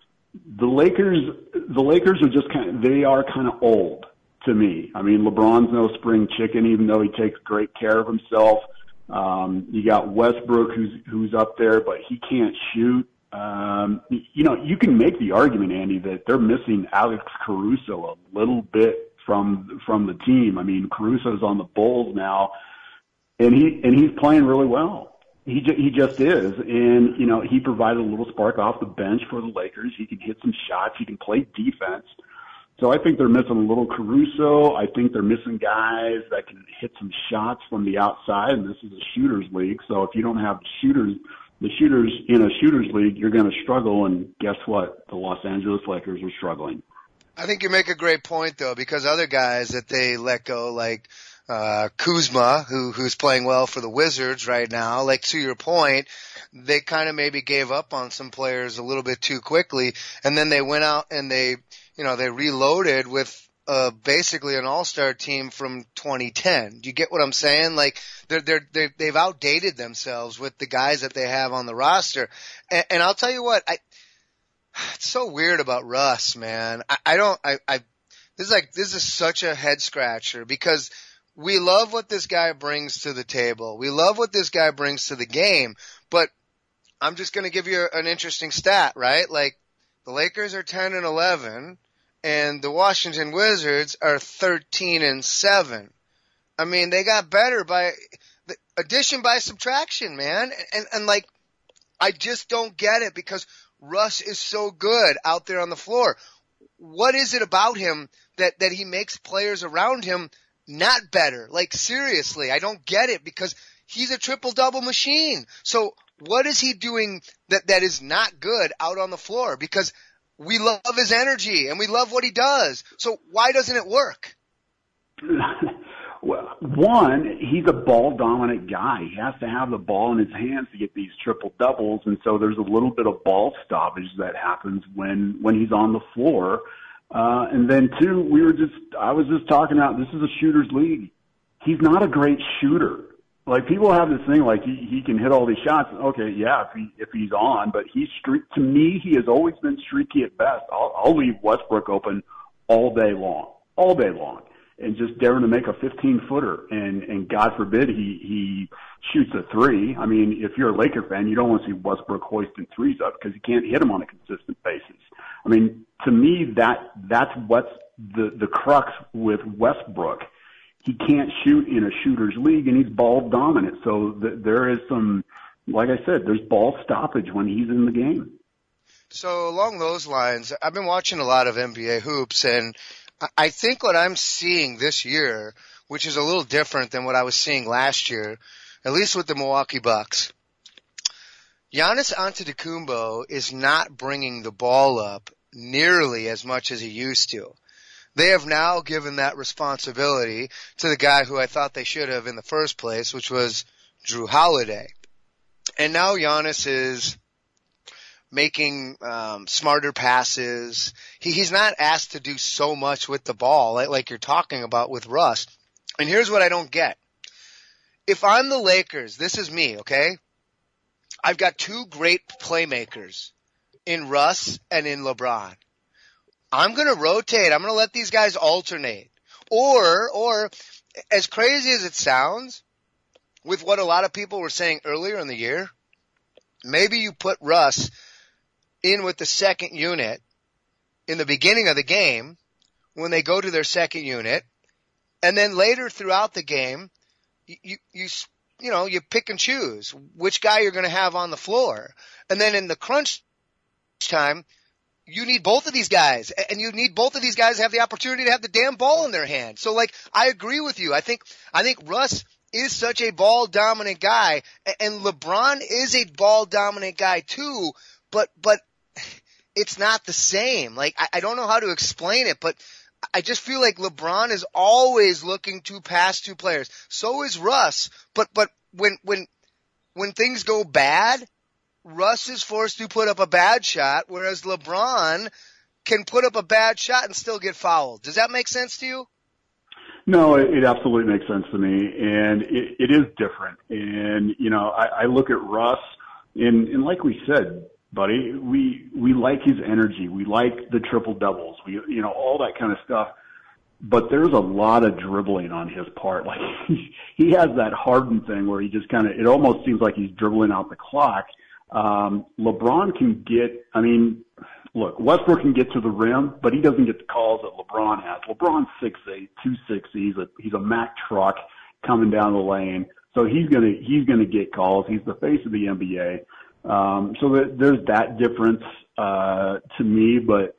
are just they are kind of old. To me, I mean, LeBron's no spring chicken, even though he takes great care of himself. You got Westbrook, who's up there, but he can't shoot. You can make the argument, Andy, that they're missing Alex Caruso a little bit from the team. I mean, Caruso's on the Bulls now, and he's playing really well. He just is, and he provided a little spark off the bench for the Lakers. He can hit some shots. He can play defense. So I think they're missing a little Caruso. I think they're missing guys that can hit some shots from the outside, and this is a shooters league. So if you don't have the shooters in a shooters league, you're going to struggle, and guess what? The Los Angeles Lakers are struggling. I think you make a great point, though, because other guys that they let go, like Kuzma, who's playing well for the Wizards right now, like to your point, they kind of maybe gave up on some players a little bit too quickly, and then they went out and they reloaded with basically an all-star team from 2010. Do you get what I'm saying? Like they've outdated themselves with the guys that they have on the roster. And I'll tell you what, it's so weird about Russ, man. This is such a head scratcher, because we love what this guy brings to the table. We love what this guy brings to the game, but I'm just going to give you an interesting stat, right? Like, the Lakers are 10-11, and the Washington Wizards are 13-7. I mean, they got better by addition by subtraction, man. And like, I just don't get it, because Russ is so good out there on the floor. What is it about him that he makes players around him not better. Like, seriously, I don't get it, because he's a triple-double machine. So what is he doing that is not good out on the floor? Because we love his energy and we love what he does. So why doesn't it work? Well, one, he's a ball-dominant guy. He has to have the ball in his hands to get these triple-doubles, and so there's a little bit of ball stoppage that happens when he's on the floor. And then, two, I was just talking about, this is a shooter's league. He's not a great shooter. Like, people have this thing like he can hit all these shots. Okay, yeah, if he's on, but to me, he has always been streaky at best. I'll leave Westbrook open all day long, and just daring to make a 15-footer. And God forbid he shoots a three. I mean, if you're a Laker fan, you don't want to see Westbrook hoisting threes up because he can't hit them on a consistent basis. I mean, to me, that's what's the crux with Westbrook. He can't shoot in a shooter's league, and he's ball dominant. So there is some, like I said, there's ball stoppage when he's in the game. So along those lines, I've been watching a lot of NBA hoops, and I think what I'm seeing this year, which is a little different than what I was seeing last year, at least with the Milwaukee Bucks, Giannis Antetokounmpo is not bringing the ball up nearly as much as he used to. They have now given that responsibility to the guy who I thought they should have in the first place, which was Jrue Holiday. And now Giannis is making smarter passes. He's not asked to do so much with the ball like you're talking about with Russ. And here's what I don't get. If I'm the Lakers, this is me, okay? I've got two great playmakers in Russ and in LeBron. I'm going to rotate. I'm going to let these guys alternate. Or, as crazy as it sounds, with what a lot of people were saying earlier in the year, maybe you put Russ in with the second unit in the beginning of the game when they go to their second unit, and then later throughout the game, you pick and choose which guy you're going to have on the floor. And then in the crunch time, you need both of these guys, and you need both of these guys to have the opportunity to have the damn ball in their hand. So, like, I agree with you. I think Russ is such a ball-dominant guy, and LeBron is a ball-dominant guy too, but it's not the same. Like, I don't know how to explain it, but I just feel like LeBron is always looking to pass two players. So is Russ, but when things go bad, Russ is forced to put up a bad shot, whereas LeBron can put up a bad shot and still get fouled. Does that make sense to you? No, it absolutely makes sense to me, and it is different. And, I look at Russ, and like we said, buddy, we like his energy. We like the triple doubles. All that kind of stuff. But there's a lot of dribbling on his part. Like, he has that Harden thing where he just it almost seems like he's dribbling out the clock. LeBron can look, Westbrook can get to the rim, but he doesn't get the calls that LeBron has. LeBron's 6'8", 260. He's a Mack truck coming down the lane. So he's gonna get calls. He's the face of the NBA. So there's that difference, to me, but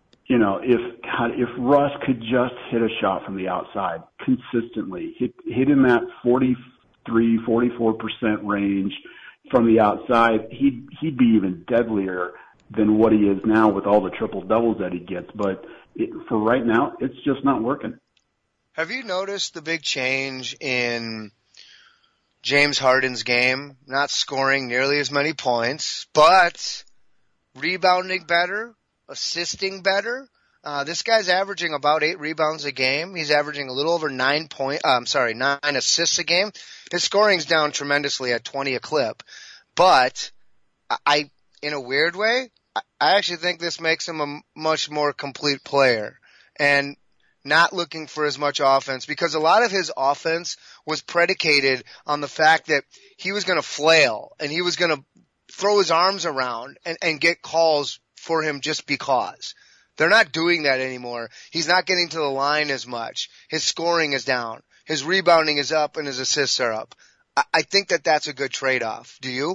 if Russ could just hit a shot from the outside consistently, hit in that 43, 44% range from the outside, he'd be even deadlier than what he is now with all the triple doubles that he gets. But for right now, it's just not working. Have you noticed the big change in James Harden's game? Not scoring nearly as many points, but rebounding better, assisting better. This guy's averaging about 8 rebounds a game. He's averaging a little over 9 assists a game. His scoring's down tremendously at 20 a clip. But in a weird way, I actually think this makes him a much more complete player and not looking for as much offense, because a lot of his offense was predicated on the fact that he was going to flail and he was going to throw his arms around and get calls for him just because. They're not doing that anymore. He's not getting to the line as much. His scoring is down. His rebounding is up and his assists are up. I think that's a good trade-off. Do you?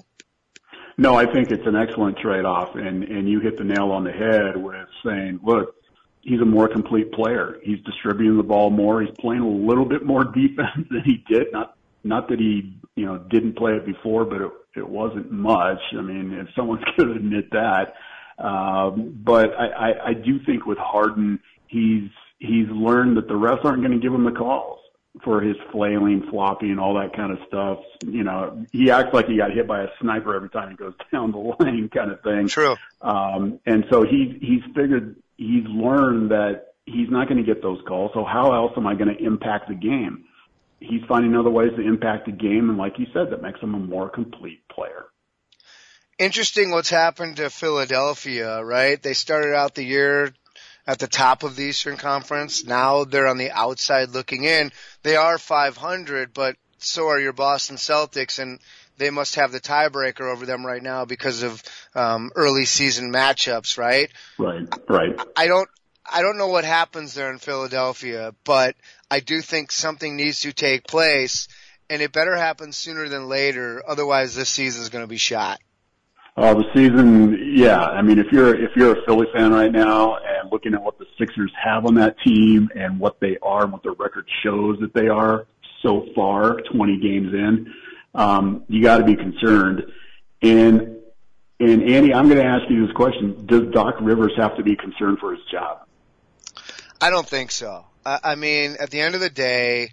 No, I think it's an excellent trade-off, and you hit the nail on the head with saying, look, he's a more complete player. He's distributing the ball more. He's playing a little bit more defense than he did. Not that he, didn't play it before, but it wasn't much. I mean, if someone's going to admit that. But I do think with Harden, he's learned that the refs aren't going to give him the calls for his flailing, floppy, and all that kind of stuff. He acts like he got hit by a sniper every time he goes down the lane, kind of thing. True. And so he's learned that he's not going to get those calls. So how else am I going to impact the game? He's finding other ways to impact the game, and like you said, that makes him a more complete player. Interesting what's happened to Philadelphia, right? They started out the year at the top of the Eastern Conference. Now they're on the outside looking in. They are 500, but so are your Boston Celtics, and they must have the tiebreaker over them right now because of early season matchups, right? Right. I don't know what happens there in Philadelphia, but I do think something needs to take place, and it better happen sooner than later. Otherwise, this season is going to be shot. The season, yeah. I mean, if you're a Philly fan right now and looking at what the Sixers have on that team and what they are and what their record shows that they are so far, 20 games in, you got to be concerned. And Andy, I'm going to ask you this question: does Doc Rivers have to be concerned for his job? I don't think so. I mean, at the end of the day,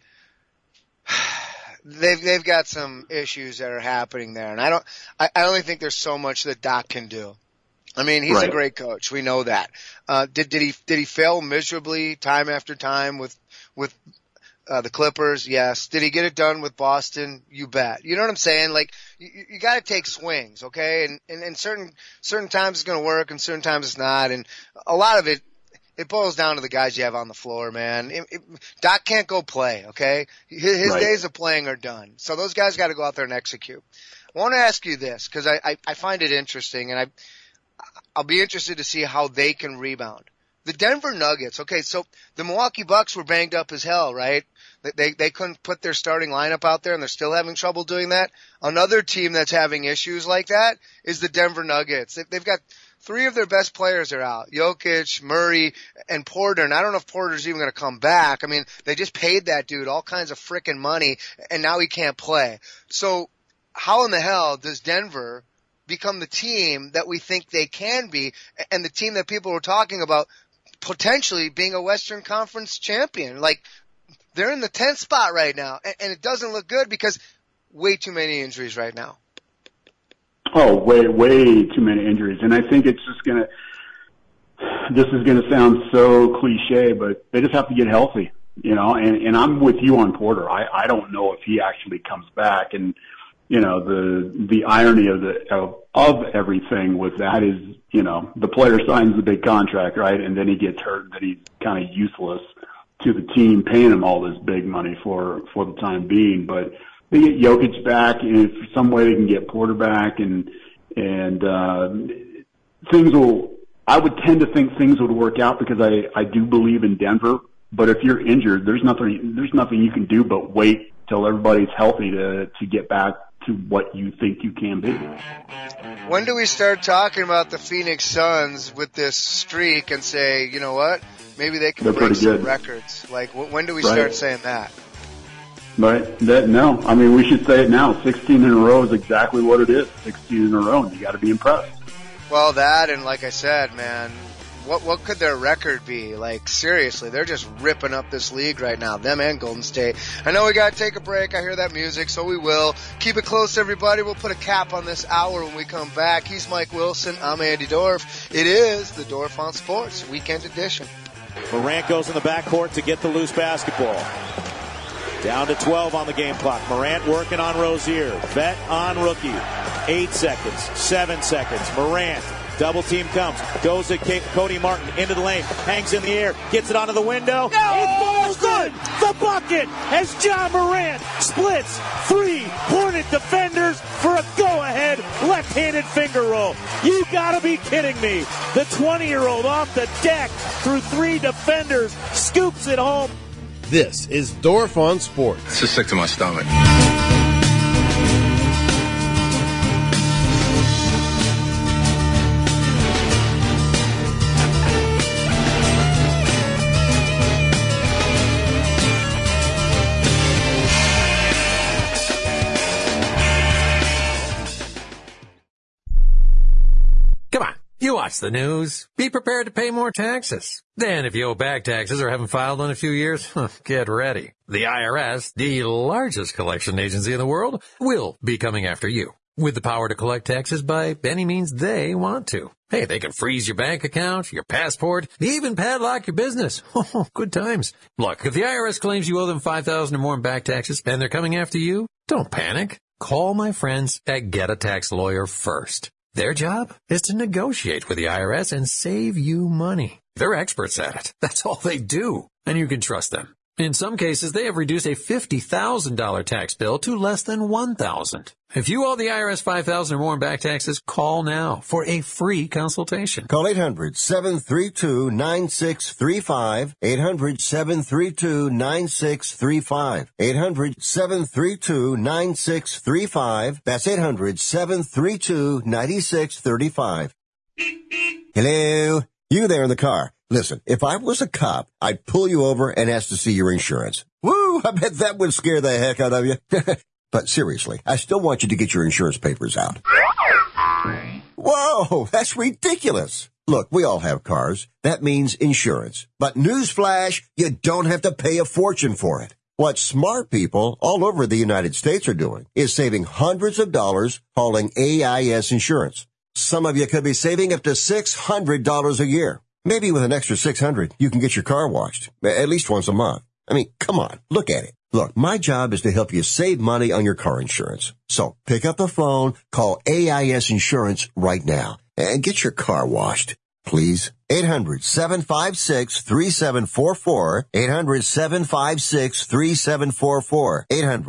they've got some issues that are happening there, and I don't think there's so much that Doc can do. I mean, he's a great coach. We know that. Did he fail miserably time after time with the Clippers? Yes. Did he get it done with Boston? You bet. You know what I'm saying? Like, you got to take swings, okay? And certain times it's going to work, and certain times it's not, and a lot of it boils down to the guys you have on the floor, man. Doc can't go play, okay? His days of playing are done. So those guys got to go out there and execute. I want to ask you this because I find it interesting, and I'll be interested to see how they can rebound. The Denver Nuggets, okay, so the Milwaukee Bucks were banged up as hell, right? They couldn't put their starting lineup out there, and they're still having trouble doing that. Another team that's having issues like that is the Denver Nuggets. They've got three of their best players are out. Jokic, Murray, and Porter. And I don't know if Porter's even going to come back. I mean, they just paid that dude all kinds of frickin' money, and now he can't play. So how in the hell does Denver become the team that we think they can be, and the team that people were talking about potentially being a Western Conference champion? Like, they're in the 10th spot right now, and it doesn't look good because way too many injuries right now. Oh, way too many injuries. And I think it's just this is going to sound so cliche, but they just have to get healthy, and I'm with you on Porter. I don't know if he actually comes back. And, the irony of everything with that is, the player signs the big contract, right? And then he gets hurt, that he's kind of useless to the team paying him all this big money for the time being. But they get Jokic back, and if some way they can get Porter back, and things will. I would tend to think things would work out because I do believe in Denver. But if you're injured, there's nothing you can do but wait till everybody's healthy to get back to what you think you can be. When do we start talking about the Phoenix Suns with this streak and say, you know what, maybe they can break some records? Like, when do we start saying that? Right. No. I mean, we should say it now. 16 in a row is exactly what it is. 16 in a row, and you got to be impressed. Well, that, and like I said, man, what could their record be? Like, seriously, they're just ripping up this league right now, them and Golden State. I know we got to take a break. I hear that music, so we will. Keep it close, everybody. We'll put a cap on this hour when we come back. He's Mike Wilson. I'm Andy Dorff. It is the Dorff on Sports Weekend Edition. Morant goes in the backcourt to get the loose basketball. Down to 12 on the game clock. Morant working on Rozier. Vet on rookie. 8 seconds. 7 seconds. Morant. Double team comes. Goes at Cody Martin into the lane. Hangs in the air. Gets it onto the window. No! It falls good. The bucket as John Morant splits 3 Hornet defenders for a go-ahead left-handed finger roll. You gotta be kidding me. The 20-year-old off the deck through 3 defenders scoops it home. This is Dorff on Sports. It's just sick to my stomach. What's the news? Be prepared to pay more taxes. Then if you owe back taxes or haven't filed in a few years, get ready. The IRS, the largest collection agency in the world, will be coming after you with the power to collect taxes by any means they want to. Hey, they can freeze your bank account, your passport, even padlock your business. Oh, good times. Look, if the IRS claims you owe them $5,000 or more in back taxes and they're coming after you, don't panic. Call my friends at Get a Tax Lawyer first. Their job is to negotiate with the IRS and save you money. They're experts at it. That's all they do, and you can trust them. In some cases, they have reduced a $50,000 tax bill to less than $1,000. If you owe the IRS $5,000 or more in back taxes, call now for a free consultation. Call 800-732-9635. 800-732-9635. 800-732-9635. That's 800-732-9635. Hello? You there in the car. Listen, if I was a cop, I'd pull you over and ask to see your insurance. Woo! I bet that would scare the heck out of you. But seriously, I still want you to get your insurance papers out. Whoa! That's ridiculous. Look, we all have cars. That means insurance. But newsflash, you don't have to pay a fortune for it. What smart people all over the United States are doing is saving hundreds of dollars hauling AIS insurance. Some of you could be saving up to $600 a year. Maybe with an extra $600, you can get your car washed, at least once a month. I mean, come on, look at it. Look, my job is to help you save money on your car insurance. So pick up the phone, call AIS Insurance right now, and get your car washed, please. 800-756-3744. 800-756-3744.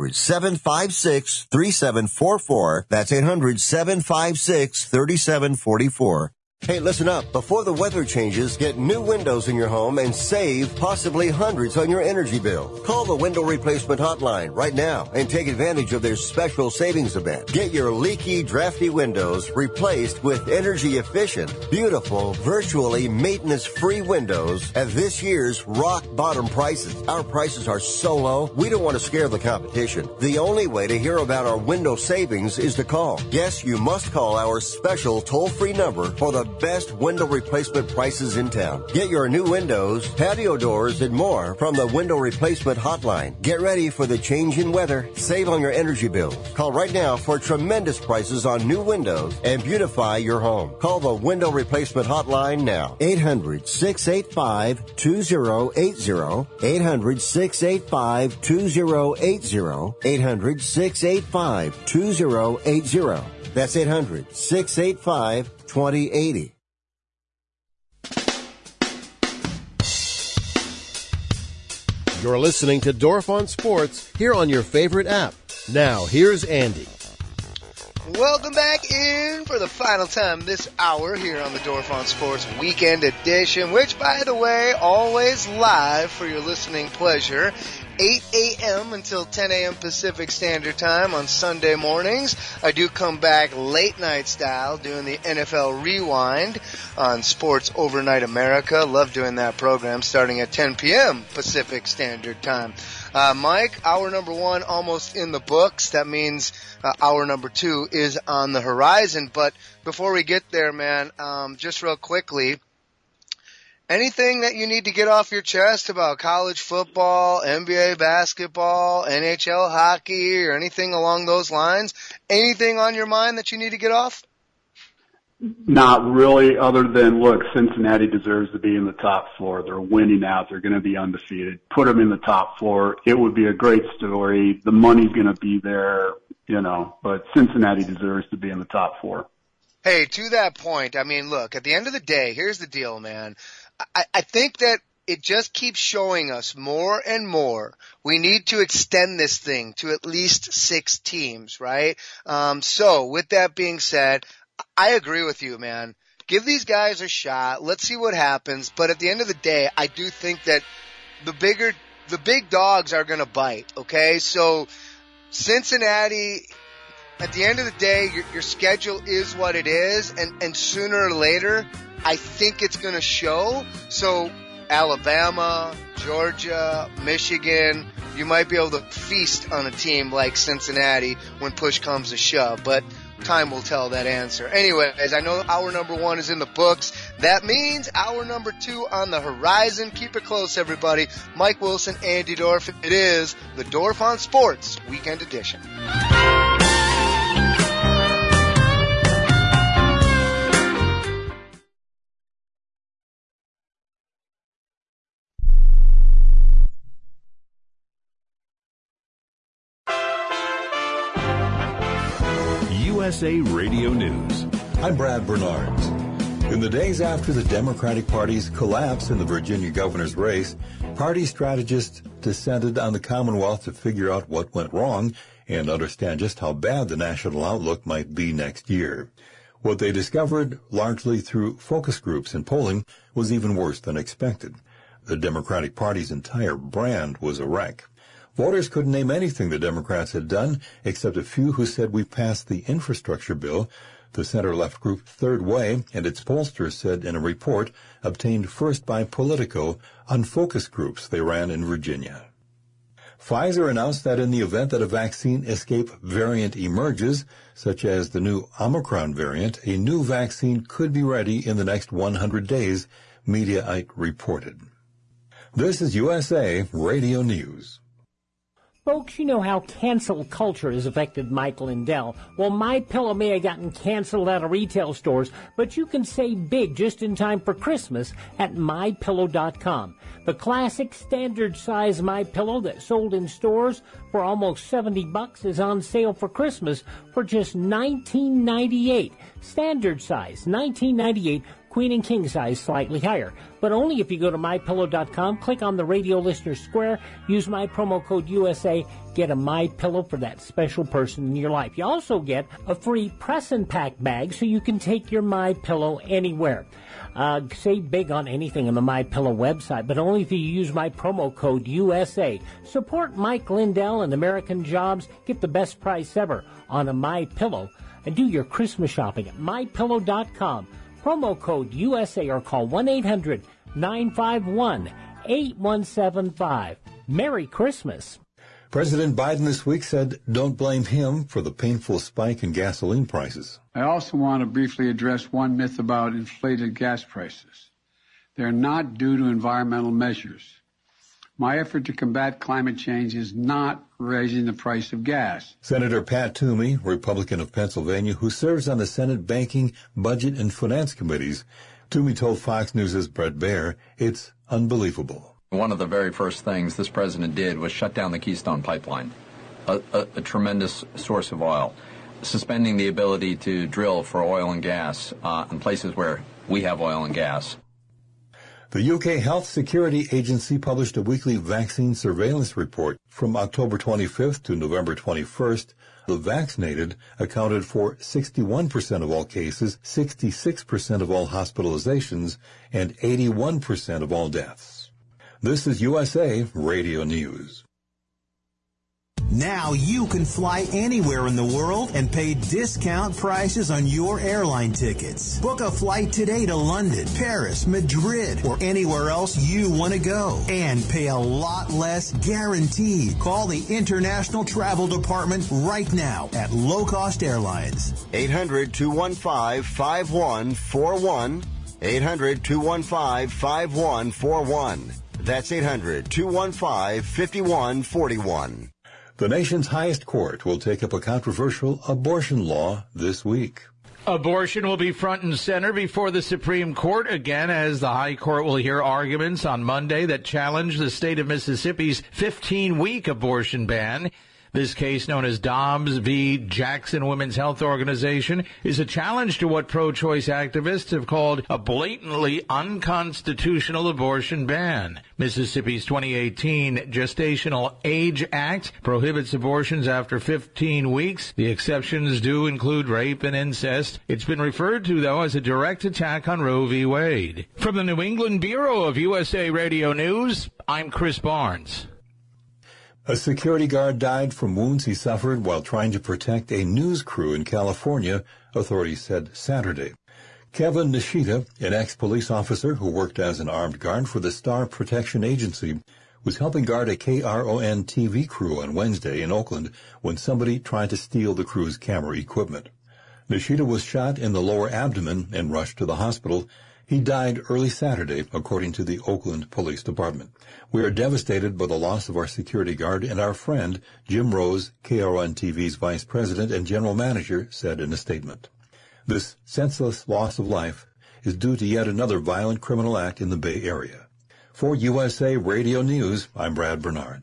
800-756-3744. That's 800-756-3744. Hey, listen up. Before the weather changes, get new windows in your home and save possibly hundreds on your energy bill. Call the Window Replacement Hotline right now and take advantage of their special savings event. Get your leaky, drafty windows replaced with energy-efficient, beautiful, virtually maintenance-free windows at this year's rock-bottom prices. Our prices are so low, we don't want to scare the competition. The only way to hear about our window savings is to call. Yes, you must call our special toll-free number for the best window replacement prices in town. Get your new windows, patio doors, and more from the Window Replacement Hotline. Get ready for the change in weather. Save on your energy bills. Call right now for tremendous prices on new windows and beautify your home. Call the Window Replacement Hotline now. 800-685-2080. 800-685-2080. 800-685-2080. That's 800-685-2080. You're listening to Dorf on Sports here on your favorite app. Now, here's Andy. Welcome back in for the final time this hour here on the Dorf on Sports Weekend Edition, which, by the way, always live for your listening pleasure. 8 a.m. until 10 a.m. Pacific Standard Time on Sunday mornings. I do come back late night style doing the NFL Rewind on Sports Overnight America. Love doing that program starting at 10 p.m. Pacific Standard Time. Mike, hour number one almost in the books. That means hour number two is on the horizon. But before we get there, man, just real quickly, anything that you need to get off your chest about college football, NBA basketball, NHL hockey, or anything along those lines? Anything on your mind that you need to get off? Not really, other than, look, Cincinnati deserves to be in the top four. They're winning out. They're going to be undefeated. Put them in the top four. It would be a great story. The money's going to be there, but Cincinnati deserves to be in the top four. Hey, to that point, I mean, look, at the end of the day, here's the deal, man. I think that it just keeps showing us more and more. We need to extend this thing to at least 6 teams, right? So with that being said, I agree with you, man. Give these guys a shot. Let's see what happens. But at the end of the day, I do think that the big dogs are going to bite, okay? So Cincinnati, at the end of the day, your schedule is what it is, and sooner or later, I think it's going to show. So Alabama, Georgia, Michigan, you might be able to feast on a team like Cincinnati when push comes to shove. But Time will tell that answer. Anyways, I know hour number 1 is in the books. That means hour number 2 on the horizon. Keep it close, everybody. Mike Wilson, Andy Dorf. It is the Dorf on Sports Weekend Edition. USA Radio News. I'm Brad Bernards. In the days after the Democratic Party's collapse in the Virginia governor's race, party strategists descended on the Commonwealth to figure out what went wrong and understand just how bad the national outlook might be next year. What they discovered, largely through focus groups and polling, was even worse than expected. The Democratic Party's entire brand was a wreck. Voters couldn't name anything the Democrats had done, except a few who said we passed the infrastructure bill. The center-left group Third Way and its pollsters said in a report obtained first by Politico on focus groups they ran in Virginia. Pfizer announced that in the event that a vaccine escape variant emerges, such as the new Omicron variant, a new vaccine could be ready in the next 100 days, Mediaite reported. This is USA Radio News. Folks, you know how cancel culture has affected Mike Lindell. Well, MyPillow may have gotten canceled out of retail stores, but you can save big just in time for Christmas at MyPillow.com. The classic standard size MyPillow that sold in stores for almost $70 is on sale for Christmas for just $19.98. Standard size, $19.98. Queen and king size slightly higher, but only if you go to MyPillow.com, click on the radio listener square, use my promo code USA, get a MyPillow for that special person in your life. You also get a free press and pack bag so you can take your MyPillow anywhere. Save big on anything on the MyPillow website, but only if you use my promo code USA. Support Mike Lindell and American Jobs. Get the best price ever on a MyPillow, and do your Christmas shopping at MyPillow.com. Promo code USA or call 1-800-951-8175. Merry Christmas. President Biden this week said don't blame him for the painful spike in gasoline prices. I also want to briefly address one myth about inflated gas prices. They're not due to environmental measures. My effort to combat climate change is not raising the price of gas. Senator Pat Toomey, Republican of Pennsylvania, who serves on the Senate Banking, Budget, and Finance Committees, Toomey told Fox News' Brett Baer, it's unbelievable. One of the very first things this president did was shut down the Keystone Pipeline, a tremendous source of oil, suspending the ability to drill for oil and gas in places where we have oil and gas. The UK Health Security Agency published a weekly vaccine surveillance report from October 25th to November 21st. The vaccinated accounted for 61% of all cases, 66% of all hospitalizations, and 81% of all deaths. This is USA Radio News. Now you can fly anywhere in the world and pay discount prices on your airline tickets. Book a flight today to London, Paris, Madrid, or anywhere else you want to go. And pay a lot less guaranteed. Call the International Travel Department right now at Low Cost Airlines. 800-215-5141. 800-215-5141. That's 800-215-5141. The nation's highest court will take up a controversial abortion law this week. Abortion will be front and center before the Supreme Court again, as the High Court will hear arguments on Monday that challenge the state of Mississippi's 15-week abortion ban. This case, known as Dobbs v. Jackson Women's Health Organization, is a challenge to what pro-choice activists have called a blatantly unconstitutional abortion ban. Mississippi's 2018 Gestational Age Act prohibits abortions after 15 weeks. The exceptions do include rape and incest. It's been referred to, though, as a direct attack on Roe v. Wade. From the New England Bureau of USA Radio News, I'm Chris Barnes. A security guard died from wounds he suffered while trying to protect a news crew in California, authorities said Saturday. Kevin Nishita, an ex-police officer who worked as an armed guard for the Star Protection Agency, was helping guard a KRON TV crew on Wednesday in Oakland when somebody tried to steal the crew's camera equipment. Nishida was shot in the lower abdomen and rushed to the hospital. He died early Saturday, according to the Oakland Police Department. We are devastated by the loss of our security guard and our friend, Jim Rose, KRON-TV's vice president and general manager, said in a statement. This senseless loss of life is due to yet another violent criminal act in the Bay Area. For USA Radio News, I'm Brad Bernard.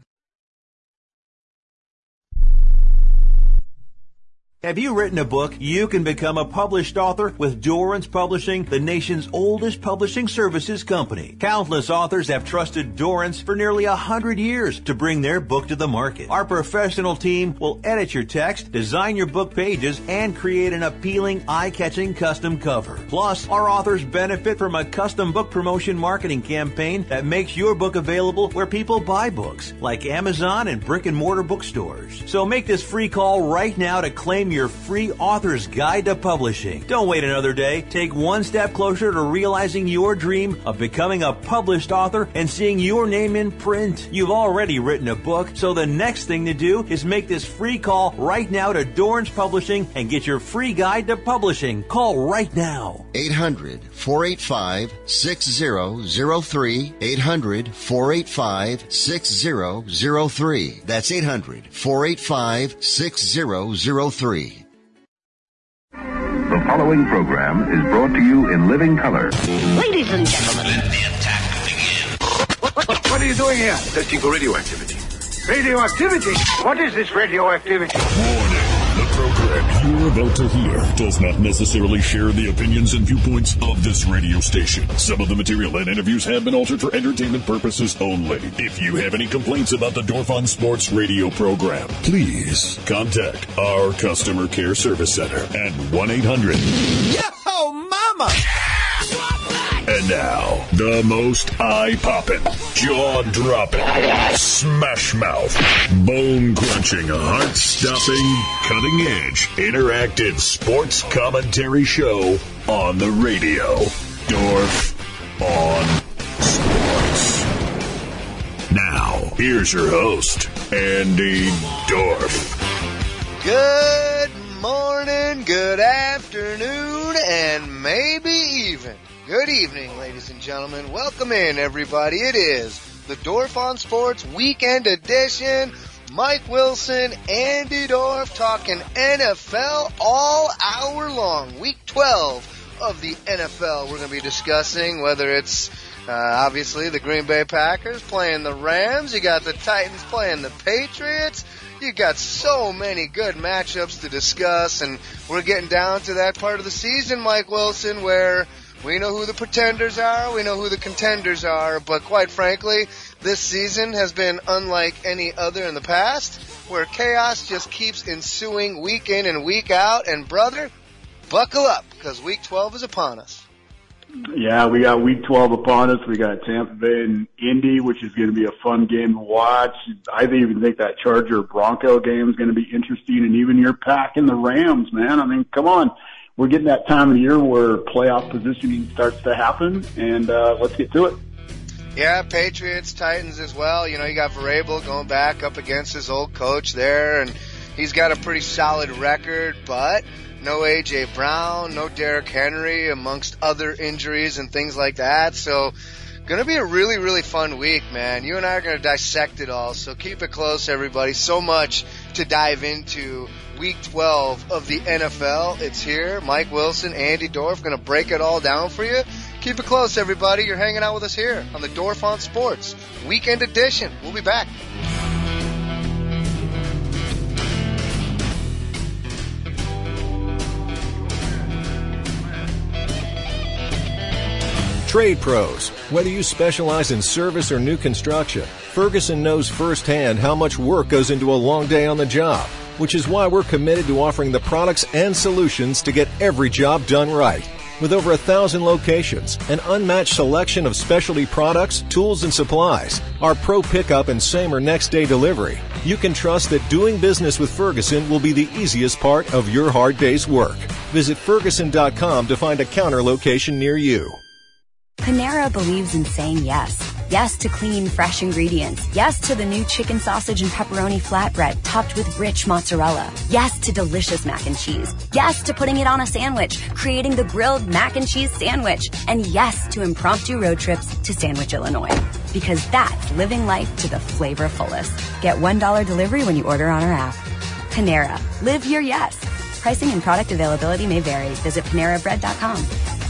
Have you written a book? You can become a published author with Dorrance Publishing, the nation's oldest publishing services company. Countless authors have trusted Dorrance for nearly 100 years to bring their book to the market. Our professional team will edit your text, design your book pages, and create an appealing, eye-catching custom cover. Plus, our authors benefit from a custom book promotion marketing campaign that makes your book available where people buy books, like Amazon and brick-and-mortar bookstores. So make this free call right now to claim your free author's guide to publishing. Don't wait another day. Take one step closer to realizing your dream of becoming a published author and seeing your name in print. You've already written a book, so the next thing to do is make this free call right now to Dorrance Publishing and get your free guide to publishing. Call right now. 800-485-6003. 800-485-6003. That's 800-485-6003. The following program is brought to you in living color. Ladies and gentlemen, let the attack begin. What are you doing here? Testing for radioactivity. Radioactivity? What is this radioactivity? Warning. The program you're about to hear does not necessarily share the opinions and viewpoints of this radio station. Some of the material and interviews have been altered for entertainment purposes only. If you have any complaints about the Dorf on Sports radio program, please contact our customer care service center at 1-800. Yo, mama! And now, the most eye-popping, jaw-dropping, smash-mouth, bone-crunching, heart-stopping, cutting-edge, interactive sports commentary show on the radio. Dorf on Sports. Now, here's your host, Andy Dorf. Good morning, good afternoon, and maybe even good evening, ladies and gentlemen. Welcome in, everybody. It is the Dorf on Sports Weekend Edition. Mike Wilson, Andy Dorf, talking NFL all hour long. Week 12 of the NFL we're going to be discussing, whether it's obviously the Green Bay Packers playing the Rams. You got the Titans playing the Patriots. You got so many good matchups to discuss, and we're getting down to that part of the season, Mike Wilson, where we know who the pretenders are, we know who the contenders are, but quite frankly, this season has been unlike any other in the past, where chaos just keeps ensuing week in and week out, and brother, buckle up, because week 12 is upon us. Yeah, we got week 12 upon us. We got Tampa Bay and Indy, which is going to be a fun game to watch. I even think that Charger-Bronco game is going to be interesting, and even your Pack and the Rams, man. I mean, come on. We're getting that time of the year where playoff positioning starts to happen, and let's get to it. Yeah, Patriots, Titans as well. You know, you got Vrabel going back up against his old coach there, and he's got a pretty solid record, but no A.J. Brown, no Derrick Henry, amongst other injuries and things like that. So, going to be a really, really fun week, man. You and I are going to dissect it all, so keep it close, everybody. So much to dive into. Week 12 of the NFL. It's here. Mike Wilson, Andy Dorf, going to break it all down for you. Keep it close, everybody. You're hanging out with us here on the Dorf on Sports Weekend Edition. We'll be back. Trade pros. Whether you specialize in service or new construction, Ferguson knows firsthand how much work goes into a long day on the job, which is why we're committed to offering the products and solutions to get every job done right. With over 1,000 locations, an unmatched selection of specialty products, tools, and supplies, our pro pickup and same or next day delivery, you can trust that doing business with Ferguson will be the easiest part of your hard day's work. Visit Ferguson.com to find a counter location near you. Panera believes in saying yes. Yes to clean, fresh ingredients. Yes to the new chicken sausage and pepperoni flatbread topped with rich mozzarella. Yes to delicious mac and cheese. Yes to putting it on a sandwich, creating the grilled mac and cheese sandwich. And yes to impromptu road trips to Sandwich, Illinois. Because that's living life to the flavor fullest. Get $1 delivery when you order on our app. Panera. Live your yes. Pricing and product availability may vary. Visit PaneraBread.com.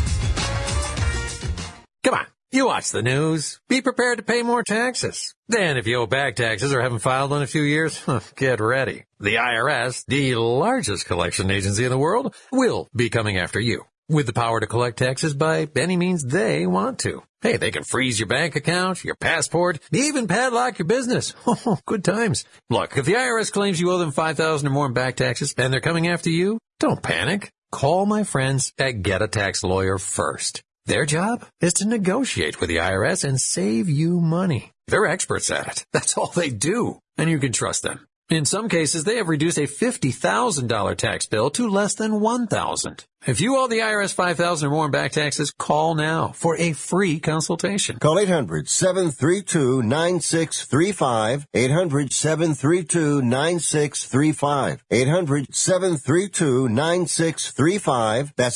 Come on, you watch the news. Be prepared to pay more taxes. Then if you owe back taxes or haven't filed in a few years, get ready. The IRS, the largest collection agency in the world, will be coming after you with the power to collect taxes by any means they want to. Hey, they can freeze your bank account, your passport, even padlock your business. Oh, good times. Look, if the IRS claims you owe them $5,000 or more in back taxes and they're coming after you, don't panic. Call my friends at Get a Tax Lawyer first. Their job is to negotiate with the IRS and save you money. They're experts at it. That's all they do. And you can trust them. In some cases, they have reduced a $50,000 tax bill to less than $1,000. If you owe the IRS $5,000 or more in back taxes, call now for a free consultation. Call 800-732-9635. 800-732-9635. 800-732-9635. That's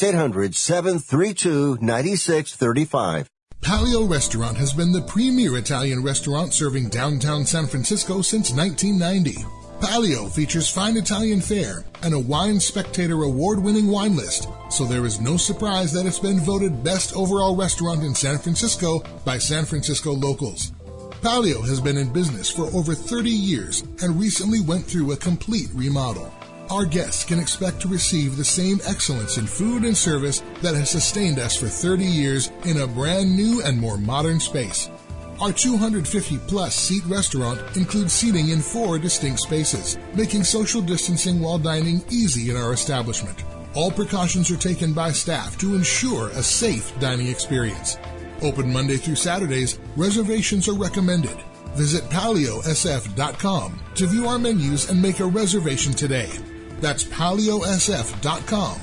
800-732-9635. Palio Restaurant has been the premier Italian restaurant serving downtown San Francisco since 1990. Palio features fine Italian fare and a Wine Spectator award-winning wine list, so there is no surprise that it's been voted best overall restaurant in San Francisco by San Francisco locals. Palio has been in business for over 30 years and recently went through a complete remodel. Our guests can expect to receive the same excellence in food and service that has sustained us for 30 years in a brand new and more modern space. Our 250-plus seat restaurant includes seating in 4 distinct spaces, making social distancing while dining easy in our establishment. All precautions are taken by staff to ensure a safe dining experience. Open Monday through Saturdays, reservations are recommended. Visit paliosf.com to view our menus and make a reservation today. That's paliosf.com.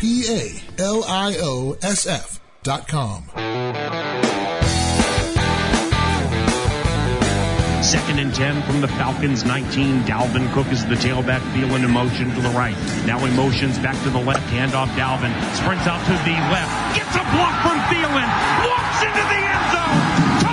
PALIOSF.com. 2nd and 10 from the Falcons 19. Dalvin Cook is the tailback, feeling in motion to the right. Now he motions back to the left. Handoff Dalvin. Sprints out to the left. Gets a block from Thielen. Walks into the end zone.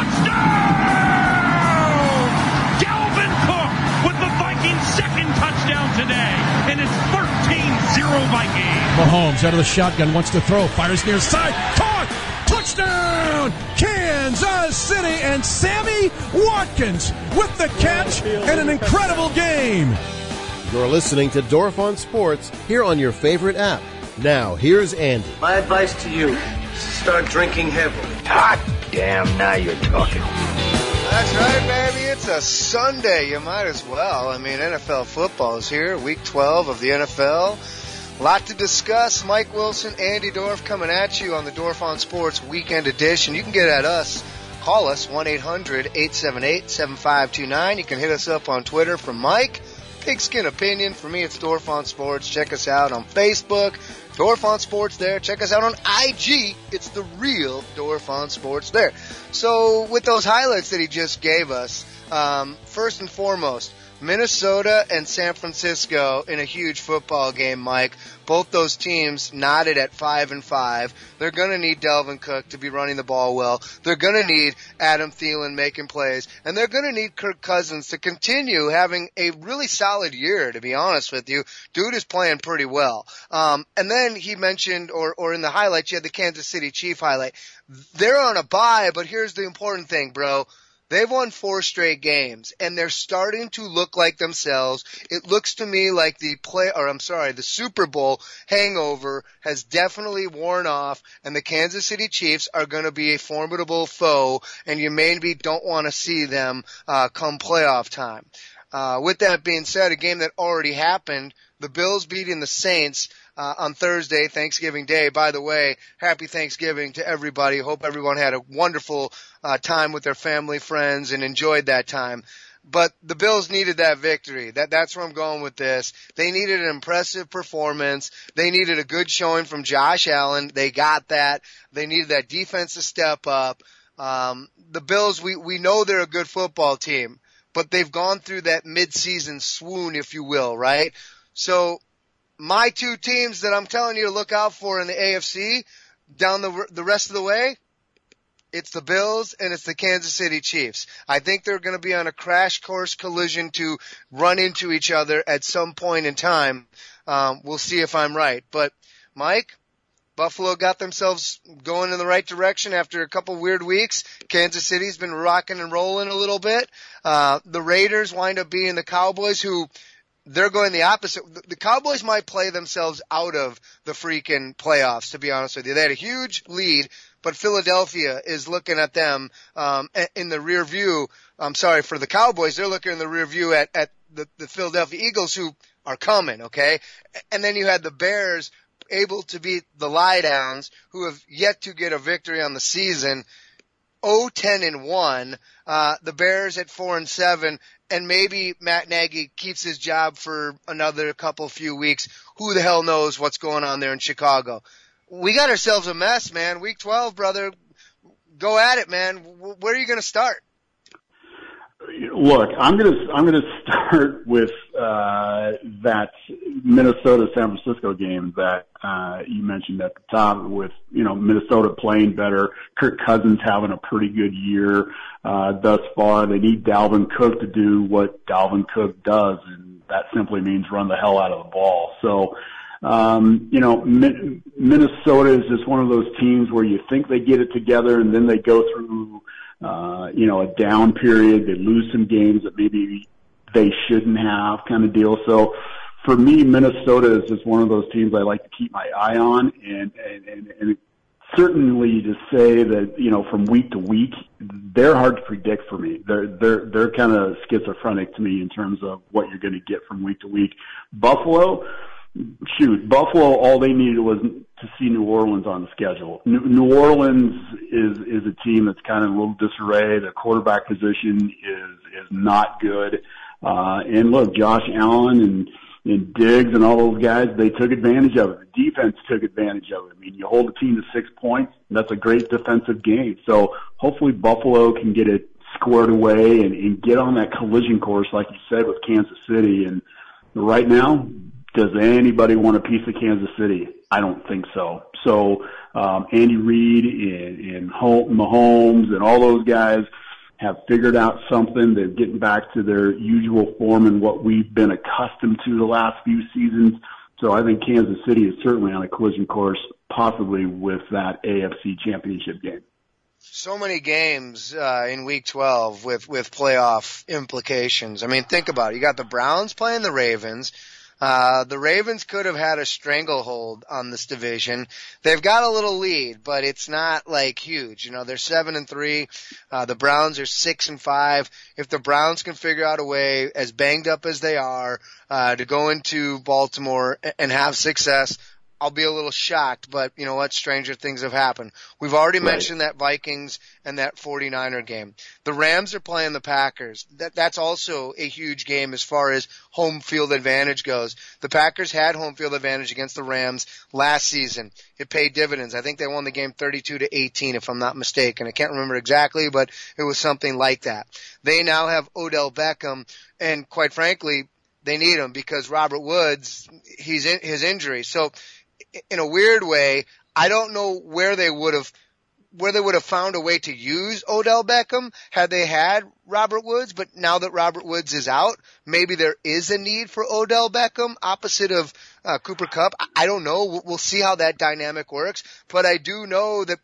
Touchdown! Dalvin Cook with the Vikings' second touchdown today. And it's 13-0 Vikings. Mahomes out of the shotgun, wants to throw. Fires near side. Caught! Touchdown! Kansas City, and Sammy Watkins with the catch and an incredible game. You're listening to Dorf on Sports here on your favorite app. Now, here's Andy. My advice to you, start drinking heavily. Hot damn, now you're talking. That's right, baby. It's a Sunday. You might as well. I mean, NFL football is here. Week 12 of the NFL. A lot to discuss. Mike Wilson, Andy Dorf coming at you on the Dorf on Sports Weekend Edition. You can get at us. Call us, 1-800-878-7529. You can hit us up on Twitter from Mike. Pigskin Opinion. For me, it's Dorf on Sports. Check us out on Facebook. Dorf on Sports there. Check us out on IG. It's the real Dorf on Sports there. So with those highlights that he just gave us, first and foremost, Minnesota and San Francisco in a huge football game, Mike. Both those teams knotted at 5-5. They're going to need Dalvin Cook to be running the ball well. They're going to need Adam Thielen making plays. And they're going to need Kirk Cousins to continue having a really solid year, to be honest with you. Dude is playing pretty well. And then he mentioned, or in the highlights, you had the Kansas City Chief highlight. They're on a bye, but here's the important thing, bro. They've won 4 straight games, and they're starting to look like themselves. It looks to me like the Super Bowl hangover has definitely worn off, and the Kansas City Chiefs are going to be a formidable foe, and you maybe don't want to see them come playoff time. With that being said, a game that already happened, the Bills beating the Saints on Thursday, Thanksgiving Day. By the way, happy Thanksgiving to everybody. Hope everyone had a wonderful time with their family, friends, and enjoyed that time. But the Bills needed that victory. That's where I'm going with this. They needed an impressive performance. They needed a good showing from Josh Allen. They got that. They needed that defense to step up. The Bills, we know they're a good football team, but they've gone through that mid-season swoon, if you will, right? So my two teams that I'm telling you to look out for in the AFC down the rest of the way, it's the Bills and it's the Kansas City Chiefs. I think they're going to be on a crash course collision to run into each other at some point in time. We'll see if I'm right. But, Mike, Buffalo got themselves going in the right direction after a couple weird weeks. Kansas City's been rocking and rolling a little bit. The Raiders wind up being the Cowboys, who they're going the opposite. The Cowboys might play themselves out of the freaking playoffs, to be honest with you. They had a huge lead, but Philadelphia is looking at them in the rear view. I'm sorry, for the Cowboys, they're looking in the rear view at the Philadelphia Eagles, who are coming, okay? And then you had the Bears able to beat the Lie-Downs, who have yet to get a victory on the season. 0-10-1. The Bears at 4-7. And maybe Matt Nagy keeps his job for another few weeks. Who the hell knows what's going on there in Chicago? We got ourselves a mess, man. Week 12, brother. Go at it, man. Where are you going to start? Look, I'm gonna start with that Minnesota-San Francisco game that you mentioned at the top, with Minnesota playing better, Kirk Cousins having a pretty good year thus far. They need Dalvin Cook to do what Dalvin Cook does, and that simply means run the hell out of the ball. So, Minnesota is just one of those teams where you think they get it together, and then they go through a down period. They lose some games that maybe they shouldn't have, kind of deal. So for me, Minnesota is just one of those teams I like to keep my eye on, and certainly to say that, from week to week, they're hard to predict for me. They're kind of schizophrenic to me in terms of what you're going to get from week to week. Buffalo, all they needed was to see New Orleans on the schedule. New Orleans is a team that's kind of in a little disarray. The quarterback position is not good. And look, Josh Allen and Diggs and all those guys, they took advantage of it. The defense took advantage of it. I mean, you hold a team to 6 points, and that's a great defensive game. So hopefully Buffalo can get it squared away and get on that collision course, like you said, with Kansas City. And right now, does anybody want a piece of Kansas City? I don't think so. So Andy Reid and Mahomes and all those guys have figured out something. They're getting back to their usual form and what we've been accustomed to the last few seasons. So I think Kansas City is certainly on a collision course, possibly with that AFC Championship game. So many games in Week 12 with playoff implications. I mean, think about it. You got the Browns playing the Ravens. The Ravens could have had a stranglehold on this division. They've got a little lead, but it's not like huge. They're 7-3. The Browns are 6-5. If the Browns can figure out a way, as banged up as they are, to go into Baltimore and have success, I'll be a little shocked, but you know what? Stranger things have happened. We've already mentioned that Vikings and that 49er game. The Rams are playing the Packers. That's also a huge game as far as home field advantage goes. The Packers had home field advantage against the Rams last season. It paid dividends. I think they won the game 32-18, if I'm not mistaken. I can't remember exactly, but it was something like that. They now have Odell Beckham, and quite frankly, they need him because Robert Woods, his injury. So, in a weird way, I don't know where they would have found a way to use Odell Beckham had they had Robert Woods, but now that Robert Woods is out, maybe there is a need for Odell Beckham opposite of Cooper Kupp. I don't know. We'll see how that dynamic works, but I do know that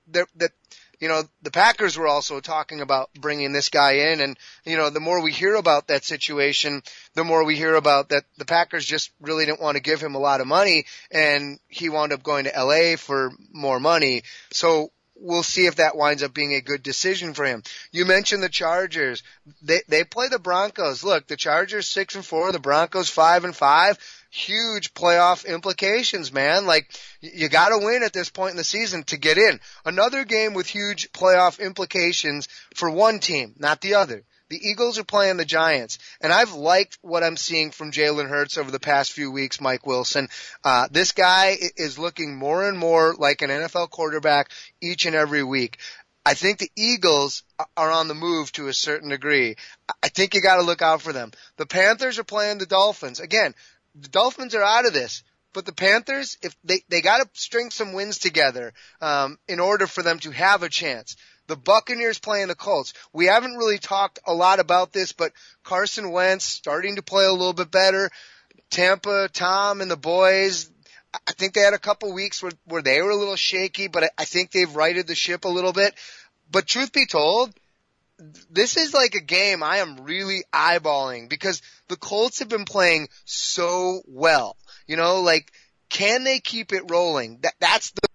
the Packers were also talking about bringing this guy in, and, the more we hear about that situation, the more we hear about that the Packers just really didn't want to give him a lot of money, and he wound up going to LA for more money. So we'll see if that winds up being a good decision for him. You mentioned the Chargers. They play the Broncos. Look, the Chargers 6-4, the Broncos 5-5. Huge playoff implications, man. Like, you gotta win at this point in the season to get in. Another game with huge playoff implications for one team, not the other. The Eagles are playing the Giants, and I've liked what I'm seeing from Jalen Hurts over the past few weeks, Mike Wilson. This guy is looking more and more like an NFL quarterback each and every week. I think the Eagles are on the move to a certain degree. I think you got to look out for them. The Panthers are playing the Dolphins. Again, the Dolphins are out of this, but the Panthers, if they got to string some wins together in order for them to have a chance. The Buccaneers playing the Colts. We haven't really talked a lot about this, but Carson Wentz starting to play a little bit better. Tampa, Tom and the boys, I think they had a couple weeks where they were a little shaky, but I think they've righted the ship a little bit. But truth be told, this is like a game I am really eyeballing because the Colts have been playing so well. You know, like, can they keep it rolling? That's the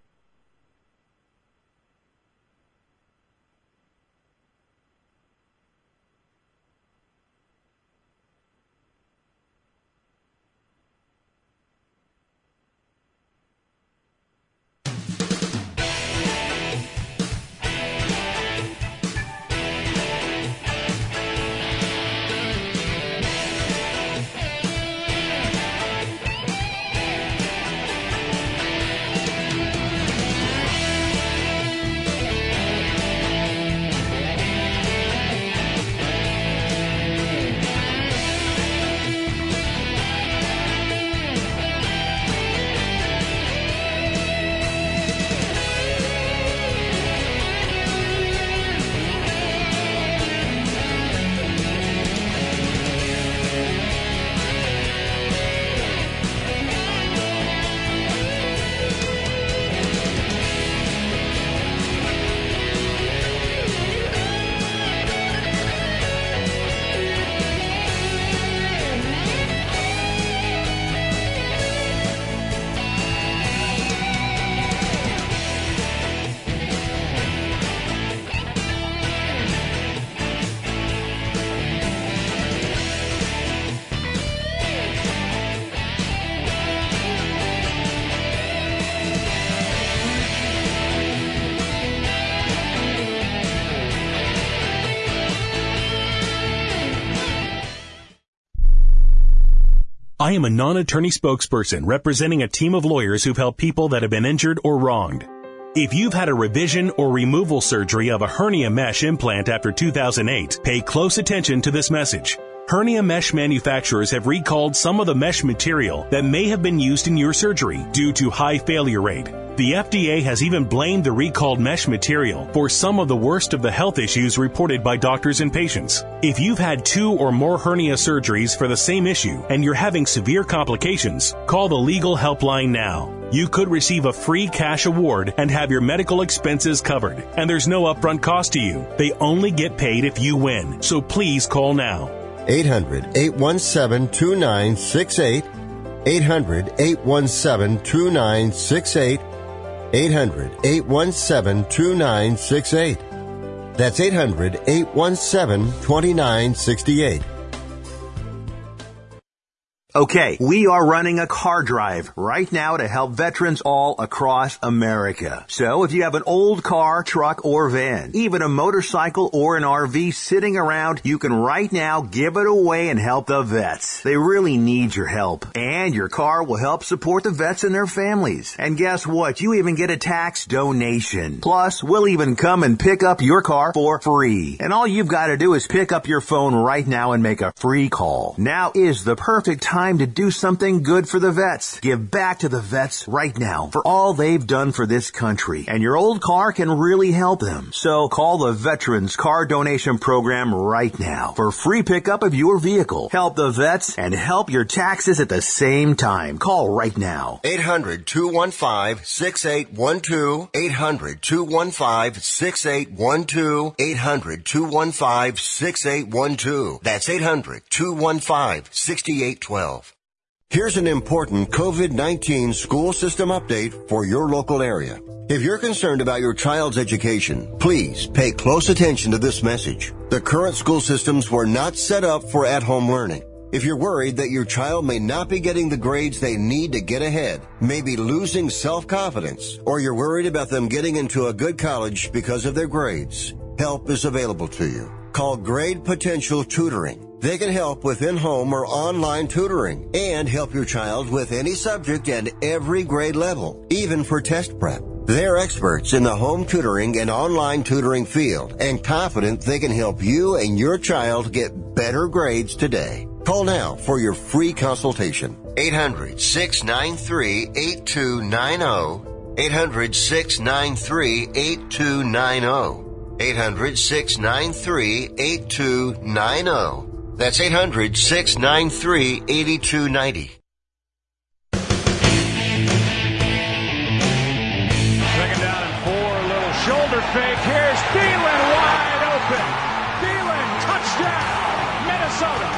I am a non-attorney spokesperson representing a team of lawyers who've helped people that have been injured or wronged. If you've had a revision or removal surgery of a hernia mesh implant after 2008, pay close attention to this message. Hernia mesh manufacturers have recalled some of the mesh material that may have been used in your surgery due to high failure rate. The FDA has even blamed the recalled mesh material for some of the worst of the health issues reported by doctors and patients. If you've had 2 or more hernia surgeries for the same issue and you're having severe complications, call the legal helpline now. You could receive a free cash award and have your medical expenses covered. And there's no upfront cost to you. They only get paid if you win. So please call now. 800-817-2968. 800-817-2968. 800-817-2968. That's 800-817-2968. Okay, we are running a car drive right now to help veterans all across America. So if you have an old car, truck, or van, even a motorcycle or an RV sitting around, you can right now give it away and help the vets. They really need your help. And your car will help support the vets and their families. And guess what? You even get a tax donation. Plus, we'll even come and pick up your car for free. And all you've got to do is pick up your phone right now and make a free call. Now is the perfect time to do something good for the vets. Give back to the vets right now for all they've done for this country. And your old car can really help them. So call the Veterans Car Donation Program right now for free pickup of your vehicle. Help the vets and help your taxes at the same time. Call right now. 800-215-6812. 800-215-6812. 800-215-6812. That's 800-215-6812. Here's an important COVID-19 school system update for your local area. If you're concerned about your child's education, please pay close attention to this message. The current school systems were not set up for at-home learning. If you're worried that your child may not be getting the grades they need to get ahead, maybe losing self-confidence, or you're worried about them getting into a good college because of their grades, help is available to you. Call Grade Potential Tutoring. They can help with in-home or online tutoring and help your child with any subject and every grade level, even for test prep. They're experts in the home tutoring and online tutoring field and confident they can help you and your child get better grades today. Call now for your free consultation. 800-693-8290. 800-693-8290. 800-693-8290. That's 800-693-8290. Shoulder fake. Here's Thielen wide open. Thielen, touchdown, Minnesota.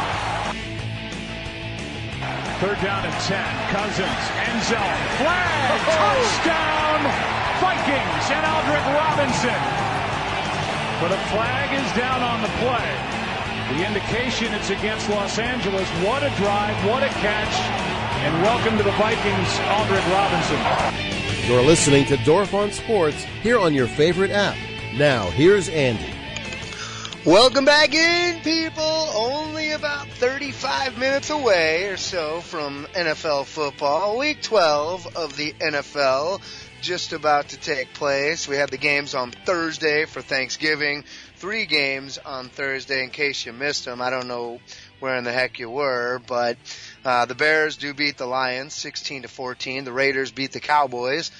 3rd down and 10. Cousins, end zone, flag, touchdown, Vikings and Aldrick Robinson. But a flag is down on the play. The indication it's against Los Angeles. What a drive, what a catch, and welcome to the Vikings, Aldrick Robinson. You're listening to Dorf on Sports here on your favorite app. Now, here's Andy. Welcome back in, people. Only about 35 minutes away or so from NFL football. Week 12 of the NFL just about to take place. We have the games on Thursday for Thanksgiving. 3 games on Thursday in case you missed them. I don't know where in the heck you were, but the Bears do beat the Lions 16-14. The Raiders beat the Cowboys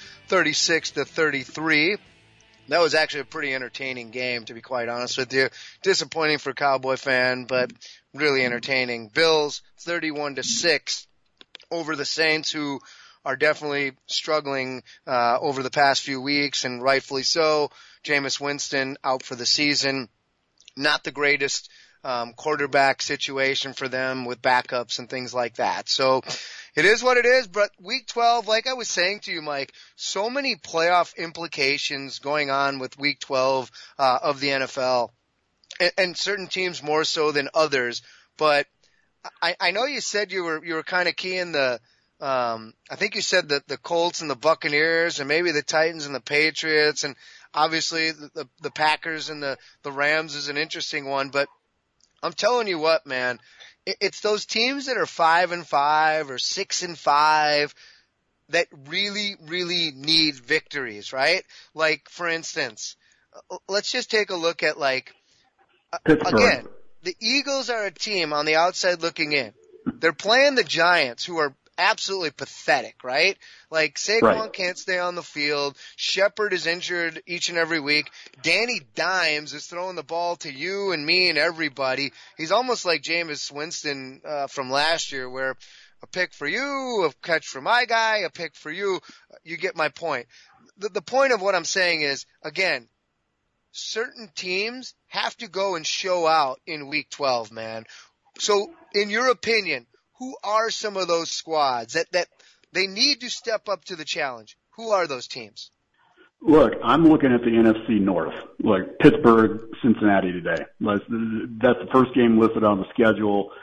36-33. That was actually a pretty entertaining game, to be quite honest with you. Disappointing for a Cowboy fan, but really entertaining. Bills 31-6 over the Saints, who are definitely struggling over the past few weeks, and rightfully so. Jameis Winston out for the season. Not the greatest quarterback situation for them with backups and things like that. So it is what it is, but week 12, like I was saying to you, Mike, so many playoff implications going on with week 12 of the NFL, and certain teams more so than others. But I know you said you were kind of keying the I think you said that the Colts and the Buccaneers and maybe the Titans and the Patriots, and obviously the Packers and the Rams is an interesting one. But I'm telling you what, man, it's those teams that are 5-5 or 6-5 that really, really need victories, right? Like, for instance, let's just take a look at, like, again, the Eagles are a team on the outside looking in. They're playing the Giants, who are absolutely pathetic, right? Like, Saquon can't stay on the field. Shepard is injured each and every week. Danny Dimes is throwing the ball to you and me and everybody. He's almost like Jameis Winston from last year, where a pick for you, a catch for my guy, a pick for you. You get my point. The point of what I'm saying is, again, certain teams have to go and show out in week 12, man. So, in your opinion, who are some of those squads that they need to step up to the challenge? Who are those teams? Look, I'm looking at the NFC North, like Pittsburgh, Cincinnati today. That's the first game listed on the schedule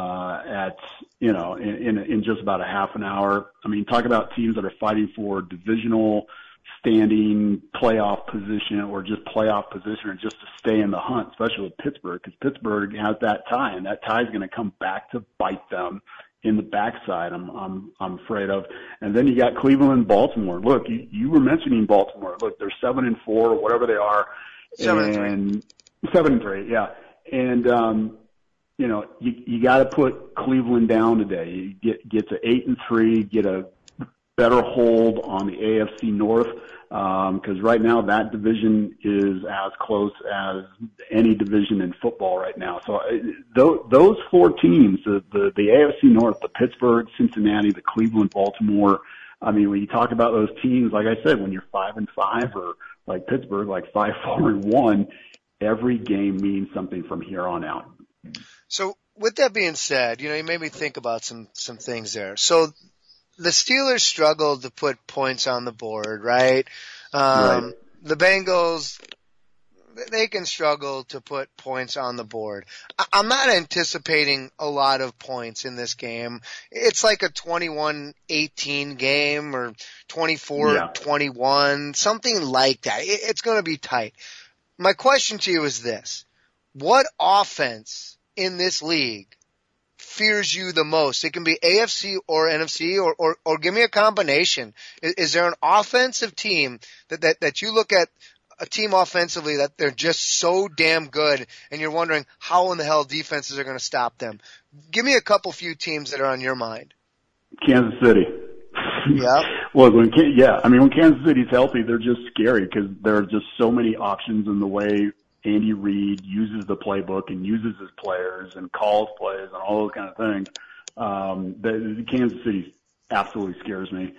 in just about a half an hour. I mean, talk about teams that are fighting for divisional standing, playoff position, or just playoff position, or just to stay in the hunt, especially with Pittsburgh, because Pittsburgh has that tie, and that tie is going to come back to bite them in the backside. I'm afraid of. And then you got Cleveland, Baltimore. Look, you were mentioning Baltimore. Look, they're 7-4 or whatever they are. 7-3. 7-3, yeah. And you got to put Cleveland down today. You get to 8-3, get a better hold on the AFC North, because right now that division is as close as any division in football right now. So those 4 teams, the AFC North, the Pittsburgh, Cincinnati, the Cleveland, Baltimore, I mean, when you talk about those teams, like I said, when you're 5-5 or like Pittsburgh, like 5-4-1, every game means something from here on out. So with that being said, you made me think about some things there. So the Steelers struggled to put points on the board, right? Right. The Bengals, they can struggle to put points on the board. I'm not anticipating a lot of points in this game. It's like a 21-18 game or 24-21, something like that. It's going to be tight. My question to you is this. What offense in this league fears you the most? It can be AFC or NFC or give me a combination. Is there an offensive team that you look at a team offensively that they're just so damn good and you're wondering how in the hell defenses are going to stop them? Give me a few teams that are on your mind. Kansas City. Yeah. Look, when Kansas City's healthy, they're just scary because there are just so many options in the way Andy Reid uses the playbook and uses his players and calls plays and all those kind of things. The Kansas City absolutely scares me.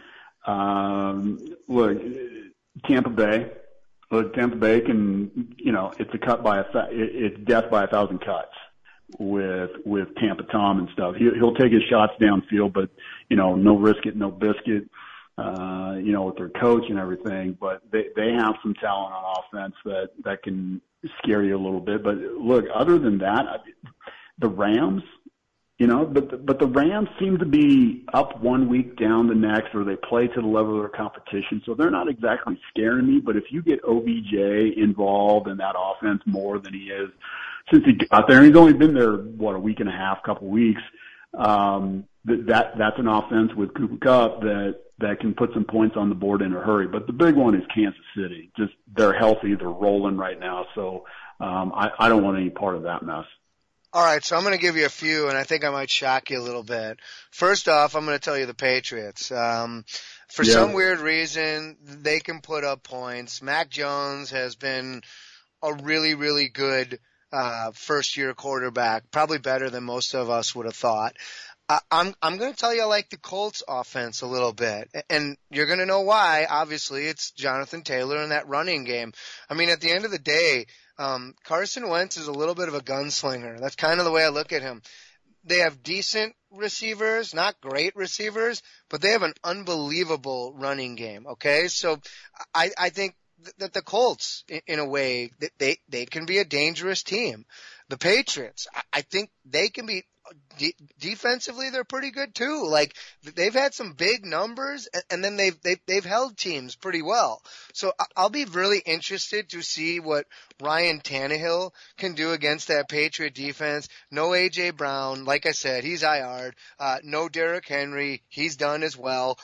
Look, Tampa Bay. Look, Tampa Bay can, it's it's death by 1,000 cuts with Tampa Tom and stuff. He'll take his shots downfield, but no risk it, no biscuit. With their coach and everything, but they have some talent on offense that can scare you a little bit. But look, other than that, the Rams, but the Rams seem to be up one week, down the next, or they play to the level of their competition. So they're not exactly scaring me, but if you get OBJ involved in that offense more than he is since he got there, and he's only been there, a week and a half, couple weeks, that's an offense with Cooper Kupp that can put some points on the board in a hurry. But the big one is Kansas City. Just they're healthy, they're rolling right now. So I don't want any part of that mess. All right, so I'm going to give you a few, and I think I might shock you a little bit. First off, I'm going to tell you the Patriots. For some weird reason, they can put up points. Mac Jones has been a really, really good first-year quarterback, probably better than most of us would have thought. I'm going to tell you I like the Colts offense a little bit, and you're going to know why. Obviously, it's Jonathan Taylor in that running game. I mean, at the end of the day, Carson Wentz is a little bit of a gunslinger. That's kind of the way I look at him. They have decent receivers, not great receivers, but they have an unbelievable running game. Okay, so I think that the Colts, in a way, they can be a dangerous team. The Patriots, I think they can be. Defensively, they're pretty good too. Like they've had some big numbers, and then they've held teams pretty well. So I'll be really interested to see what Ryan Tannehill can do against that Patriot defense. No A.J. Brown, like I said, he's IR'd. No Derrick Henry, he's done as well.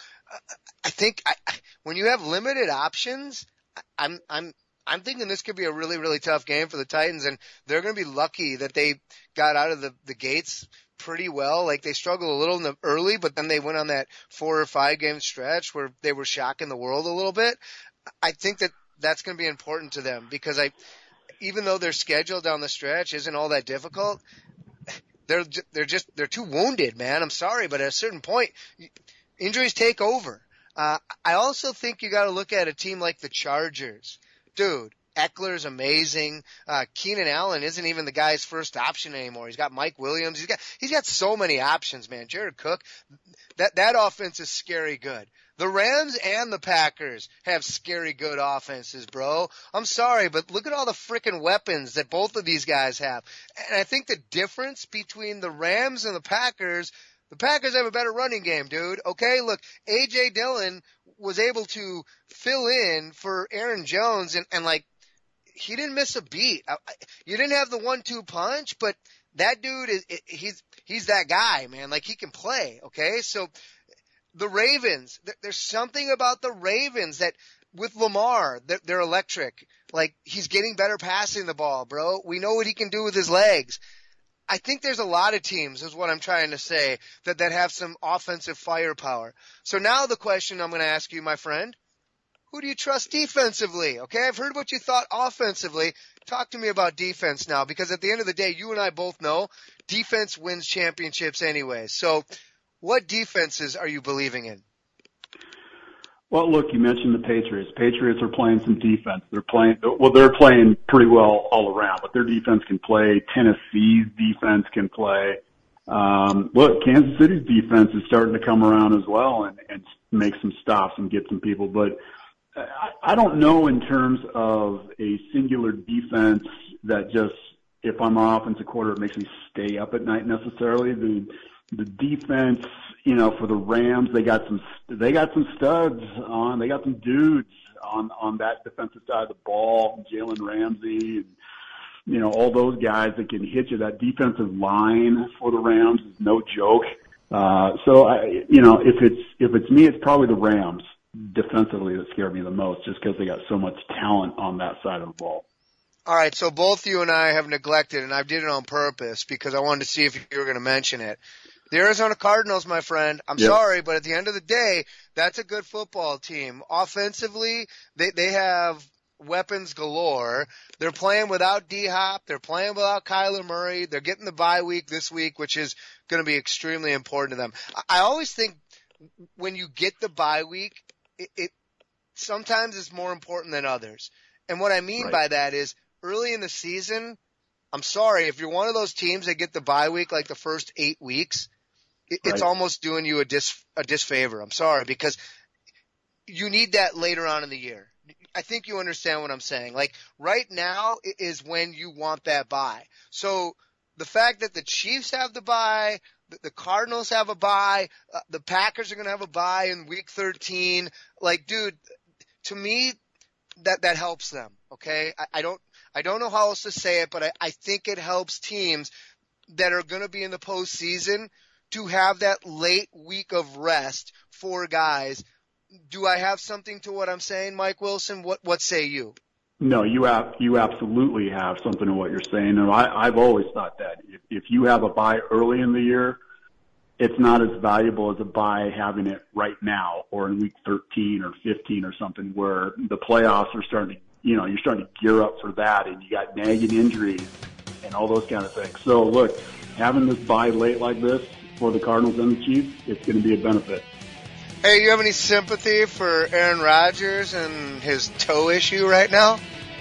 I think when you have limited options, I'm thinking this could be a really, really tough game for the Titans, and they're going to be lucky that they got out of the gates pretty well. Like they struggled a little in the early, but then they went on that 4 or 5 game stretch where they were shocking the world a little bit. I think that's going to be important to them because even though their schedule down the stretch isn't all that difficult, they're too wounded, man. I'm sorry, but at a certain point, injuries take over. I also think you got to look at a team like the Chargers. Dude, Eckler's amazing. Keenan Allen isn't even the guy's first option anymore. He's got Mike Williams. He's got so many options, man. Jared Cook. That offense is scary good. The Rams and the Packers have scary good offenses, bro. I'm sorry, but look at all the freaking weapons that both of these guys have. And I think the difference between the Rams and the Packers have a better running game, dude. Okay, look, A.J. Dillon was able to fill in for Aaron Jones and like, he didn't miss a beat. You didn't have the 1-2 punch, but that dude he's that guy, man. Like he can play. Okay. So the Ravens, there's something about the Ravens that with Lamar, they're electric. Like he's getting better passing the ball, bro. We know what he can do with his legs. I think there's a lot of teams, is what I'm trying to say, that have some offensive firepower. So now the question I'm going to ask you, my friend, who do you trust defensively? Okay, I've heard what you thought offensively. Talk to me about defense now, because at the end of the day, you and I both know defense wins championships anyway. So what defenses are you believing in? Well, look, you mentioned the Patriots. Patriots are playing some defense. They're playing pretty well all around, but their defense can play. Tennessee's defense can play. Look, Kansas City's defense is starting to come around as well and make some stops and get some people. But I don't know in terms of a singular defense that just, if I'm an offensive quarter, it makes me stay up at night necessarily. The defense, for the Rams, they got some studs on. They got some dudes on that defensive side of the ball. Jalen Ramsey, all those guys that can hit you. That defensive line for the Rams is no joke. If it's me, it's probably the Rams defensively that scare me the most, just because they got so much talent on that side of the ball. All right, so both you and I have neglected, and I did it on purpose because I wanted to see if you were going to mention it. The Arizona Cardinals, my friend, I'm sorry, but at the end of the day, that's a good football team. Offensively, they have weapons galore. They're playing without D-Hop. They're playing without Kyler Murray. They're getting the bye week this week, which is going to be extremely important to them. I always think when you get the bye week, it sometimes is more important than others. And what I mean by that is early in the season, I'm sorry, if you're one of those teams that get the bye week like the first 8 weeks, it's almost doing you a disfavor. I'm sorry, because you need that later on in the year. I think you understand what I'm saying. Like right now is when you want that bye. So the fact that the Chiefs have the bye, the Cardinals have a bye, the Packers are going to have a bye in week 13. Like, dude, to me, that helps them. Okay. I don't know how else to say it, but I think it helps teams that are going to be in the postseason to have that late week of rest for guys. Do I have something to what I'm saying, Mike Wilson? What say you? No, you absolutely have something to what you're saying. And I've always thought that if you have a bye early in the year, it's not as valuable as a bye having it right now or in week 13 or 15 or something where the playoffs are starting to, you're starting to gear up for that and you got nagging injuries and all those kind of things. So look, having this bye late like this for the Cardinals and the Chiefs, it's going to be a benefit. Hey, you have any sympathy for Aaron Rodgers and his toe issue right now?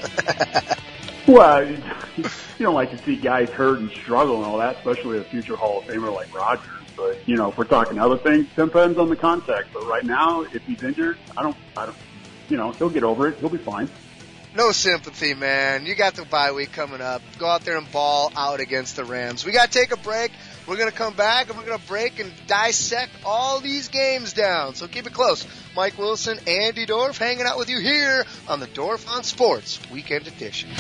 Well, you don't like to see guys hurt and struggle and all that, especially a future Hall of Famer like Rodgers. But, if we're talking other things, depends on the context. But right now, if he's injured, I don't, he'll get over it. He'll be fine. No sympathy, man. You got the bye week coming up. Go out there and ball out against the Rams. We got to take a break. We're going to come back and we're going to break and dissect all these games down. So keep it close. Mike Wilson, Andy Dorf, hanging out with you here on the Dorf on Sports Weekend Edition.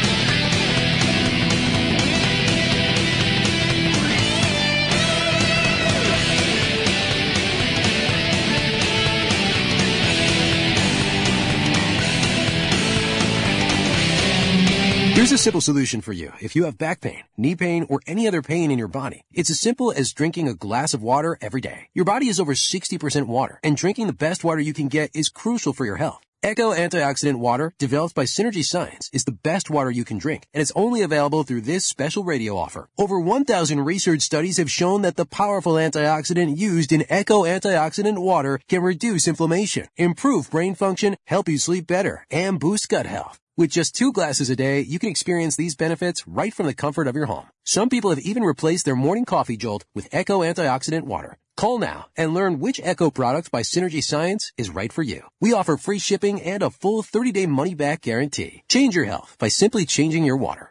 Here's a simple solution for you. If you have back pain, knee pain, or any other pain in your body, it's as simple as drinking a glass of water every day. Your body is over 60% water, and drinking the best water you can get is crucial for your health. Echo Antioxidant Water, developed by Synergy Science, is the best water you can drink, and it's only available through this special radio offer. Over 1,000 research studies have shown that the powerful antioxidant used in Echo Antioxidant Water can reduce inflammation, improve brain function, help you sleep better, and boost gut health. With just 2 glasses a day, you can experience these benefits right from the comfort of your home. Some people have even replaced their morning coffee jolt with Echo Antioxidant Water. Call now and learn which Echo product by Synergy Science is right for you. We offer free shipping and a full 30-day money-back guarantee. Change your health by simply changing your water.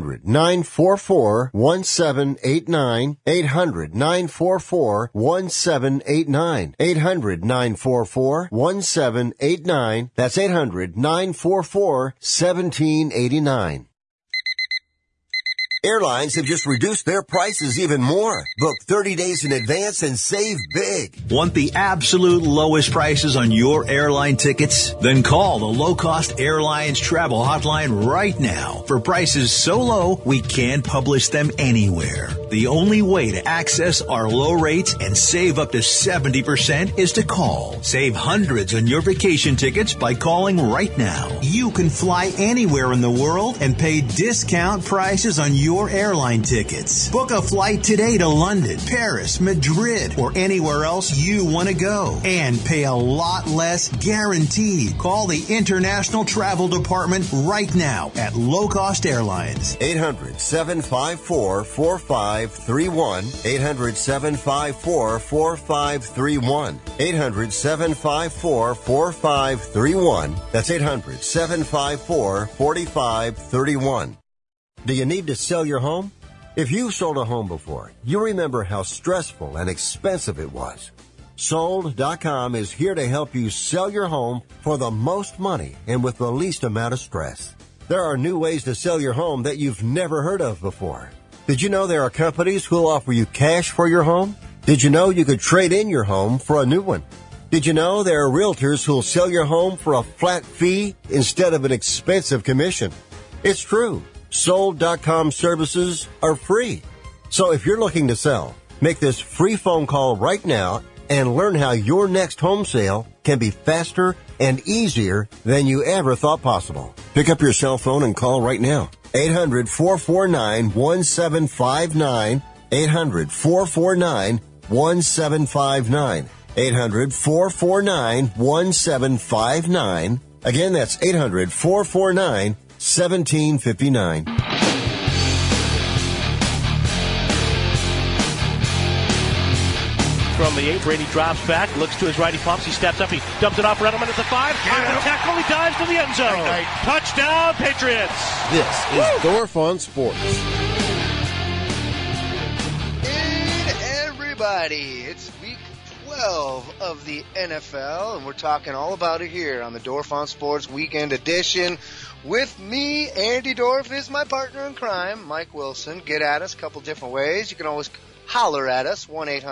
800-944-1789. 800-944-1789. 800-944-1789. That's 800-944-1789. Airlines have just reduced their prices even more. Book 30 days in advance and save big. Want the absolute lowest prices on your airline tickets? Then call the Low Cost Airlines Travel Hotline right now for prices so low we can't publish them anywhere. The only way to access our low rates and save up to 70% is to call. Save hundreds on your vacation tickets by calling right now. You can fly anywhere in the world and pay discount prices on your airline tickets. Book a flight today to London, Paris, Madrid, or anywhere else you want to go and pay a lot less guaranteed. Call the International Travel Department right now at Low Cost Airlines. 800-754-4531. 800-754-4531. 800-754-4531. That's 800-754-4531. Do you need to sell your home? If you've sold a home before, you remember how stressful and expensive it was. Sold.com is here to help you sell your home for the most money and with the least amount of stress. There are new ways to sell your home that you've never heard of before. Did you know there are companies who'll offer you cash for your home? Did you know you could trade in your home for a new one? Did you know there are realtors who'll sell your home for a flat fee instead of an expensive commission? It's true. Sold.com services are free. So if you're looking to sell, make this free phone call right now and learn how your next home sale can be faster and easier than you ever thought possible. Pick up your cell phone and call right now. 800-449-1759. 800-449-1759. 800-449-1759. Again, that's 800-449-1759. From the 8, Brady drops back, looks to his right, he pumps, he steps up, he dumps it off Redelman at the 5, after tackle, he dives to the end zone. Touchdown, Patriots! This is Dorf on Sports. Hey, everybody, it's week 12 of the NFL, and we're talking all about it here on the Dorf on Sports Weekend Edition. With me, Andy Dorf, is my partner in crime, Mike Wilson. Get at us a couple different ways. You can always holler at us,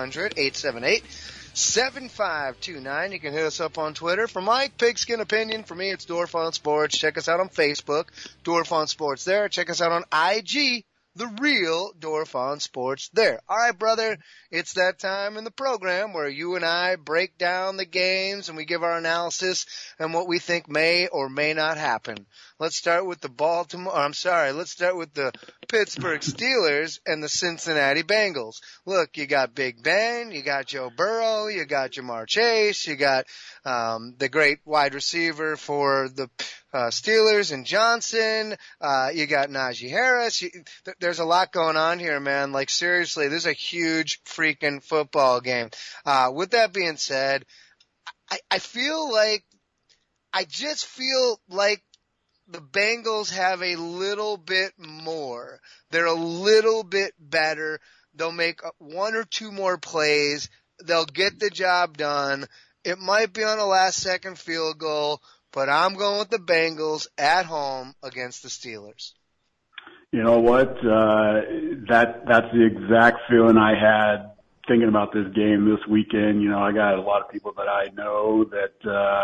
1-800-878-7529. You can hit us up on Twitter. For Mike, Pigskin Opinion. For me, it's Dorf on Sports. Check us out on Facebook, Dorf on Sports there. Check us out on IG, The Real Dorf on Sports there. All right, brother, it's that time in the program where you and I break down the games and we give our analysis and what we think may or may not happen. Let's start with the let's start with the Pittsburgh Steelers and the Cincinnati Bengals. Look, you got Big Ben, you got Joe Burrow, you got Jamar Chase, you got the great wide receiver for the Steelers and Johnson, you got Najee Harris. There's a lot going on here, man. Like, seriously, this is a huge freaking football game. With that being said, I just feel like the Bengals have a little bit more. They're a little bit better. They'll make 1 or 2 more plays. They'll get the job done. It might be on a last-second field goal, but I'm going with the Bengals at home against the Steelers. You know what? That's the exact feeling I had thinking about this game this weekend. You know, I got a lot of people that I know that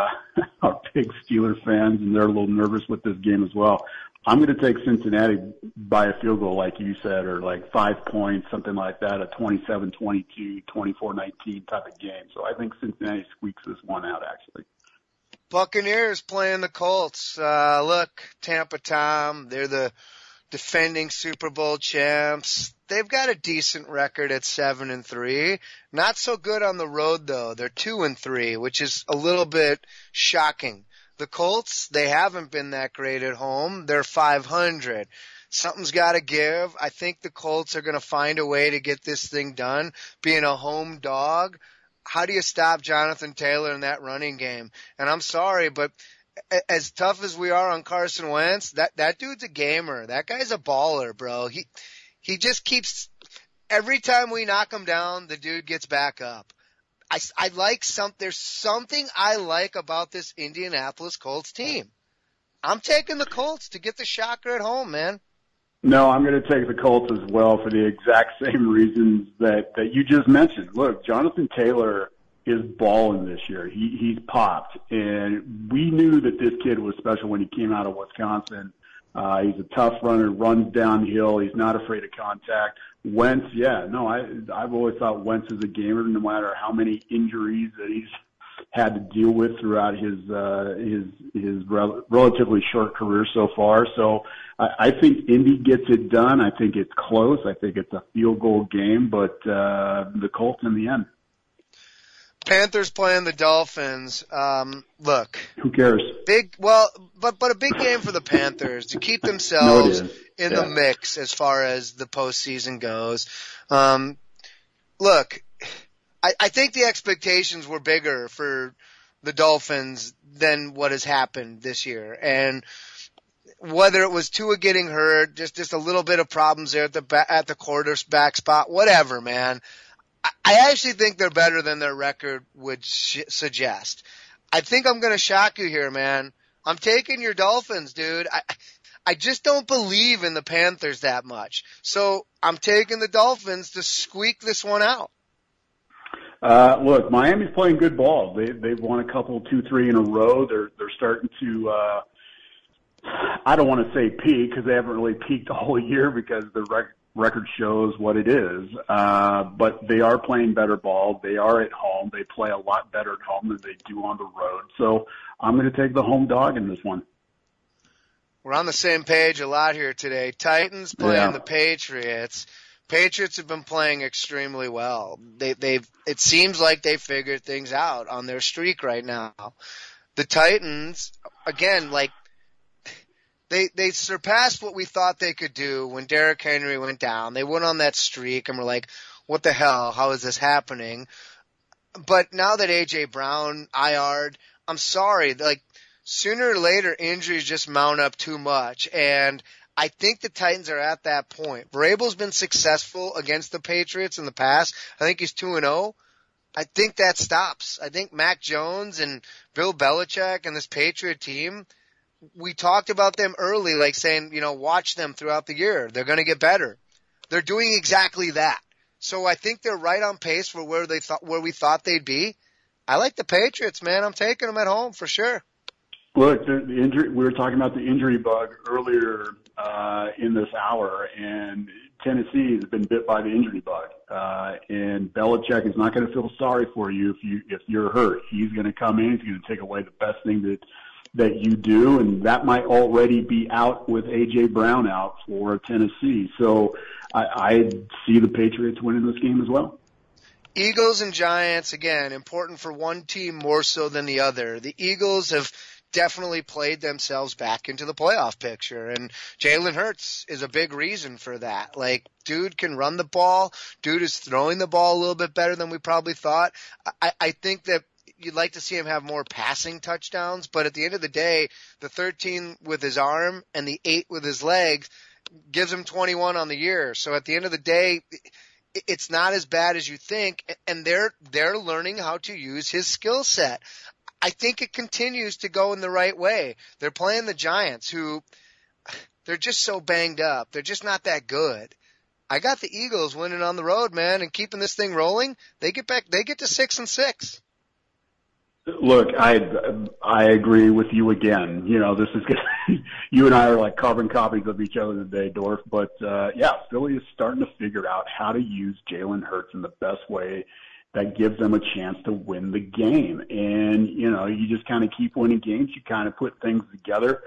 are big Steelers fans, and they're a little nervous with this game as well. I'm going to take Cincinnati by a field goal, like you said, or like 5 points, something like that, a 27-22, 24-19 type of game. So I think Cincinnati squeaks this one out, actually. Buccaneers playing the Colts. Look, Tampa Tom, they're the defending Super Bowl champs. They've got a decent record at 7-3. Not so good on the road, though. They're 2-3, which is a little bit shocking. The Colts, they haven't been that great at home. They're 500. Something's got to give. I think the Colts are going to find a way to get this thing done. Being a home dog, how do you stop Jonathan Taylor in that running game? And I'm sorry, but as tough as we are on Carson Wentz, that dude's a gamer. That guy's a baller, bro. He just keeps, every time we knock him down, the dude gets back up. There's something I like about this Indianapolis Colts team. I'm taking the Colts to get the shocker at home, man. No, I'm going to take the Colts as well for the exact same reasons that you just mentioned. Look, Jonathan Taylor is balling this year. He's popped, and we knew that this kid was special when he came out of Wisconsin. He's a tough runner, runs downhill. He's not afraid of contact. Wentz, I've always thought Wentz is a gamer, no matter how many injuries that he's had to deal with throughout his relatively short career so far. So I think Indy gets it done. I think it's close. I think it's a field goal game, but the Colts in the end. Panthers playing the Dolphins. Look, who cares? But a big game for the Panthers to keep themselves in the mix as far as the postseason goes. Look, I think the expectations were bigger for the Dolphins than what has happened this year, and whether it was Tua getting hurt, just a little bit of problems there at the quarterback spot, whatever, man. I actually think they're better than their record would suggest. I think I'm going to shock you here, man. I'm taking your Dolphins, dude. I just don't believe in the Panthers that much. So I'm taking the Dolphins to squeak this one out. Look, Miami's playing good ball. They've won a couple, 2-3 in a row. They're starting to, I don't want to say peak because they haven't really peaked all year because the record shows what it is. But they are playing better ball. They are at home. They play a lot better at home than they do on the road. So I'm going to take the home dog in this one. We're on the same page a lot here today. Titans playing the Patriots. Patriots have been playing extremely well. It seems like they figured things out on their streak right now. The Titans, again, like, they surpassed what we thought they could do when Derrick Henry went down. They went on that streak and we're like, what the hell? How is this happening? But now that A.J. Brown IR'd, I'm sorry, like, sooner or later injuries just mount up too much, and I think the Titans are at that point. Vrabel's been successful against the Patriots in the past. I think he's 2-0. I think that stops. I think Mac Jones and Bill Belichick and this Patriot team, we talked about them early, like saying, watch them throughout the year. They're going to get better. They're doing exactly that. So I think they're right on pace for where we thought they'd be. I like the Patriots, man. I'm taking them at home for sure. Look, the injury. We were talking about the injury bug earlier in this hour, and Tennessee has been bit by the injury bug. And Belichick is not going to feel sorry for you if you're hurt. He's going to come in. He's going to take away the best thing that you do, and that might already be out with A.J. Brown out for Tennessee. So I see the Patriots winning this game as well. Eagles and Giants, again, important for one team more so than the other. The Eagles have definitely played themselves back into the playoff picture, and Jalen Hurts is a big reason for that. Like, dude can run the ball. Dude is throwing the ball a little bit better than we probably thought. I think that you'd like to see him have more passing touchdowns, but at the end of the day, the 13 with his arm and the 8 with his legs gives him 21 on the year. So at the end of the day, it's not as bad as you think, and they're learning how to use his skill set. I think it continues to go in the right way. They're playing the Giants, who they're just so banged up. They're just not that good. I got the Eagles winning on the road, man, and keeping this thing rolling. They get to 6-6. Look, I agree with you again. This is good. You and I are like carbon copies of each other today, Dorf. But Philly is starting to figure out how to use Jalen Hurts in the best way that gives them a chance to win the game. And, you just kind of keep winning games. You kind of put things together,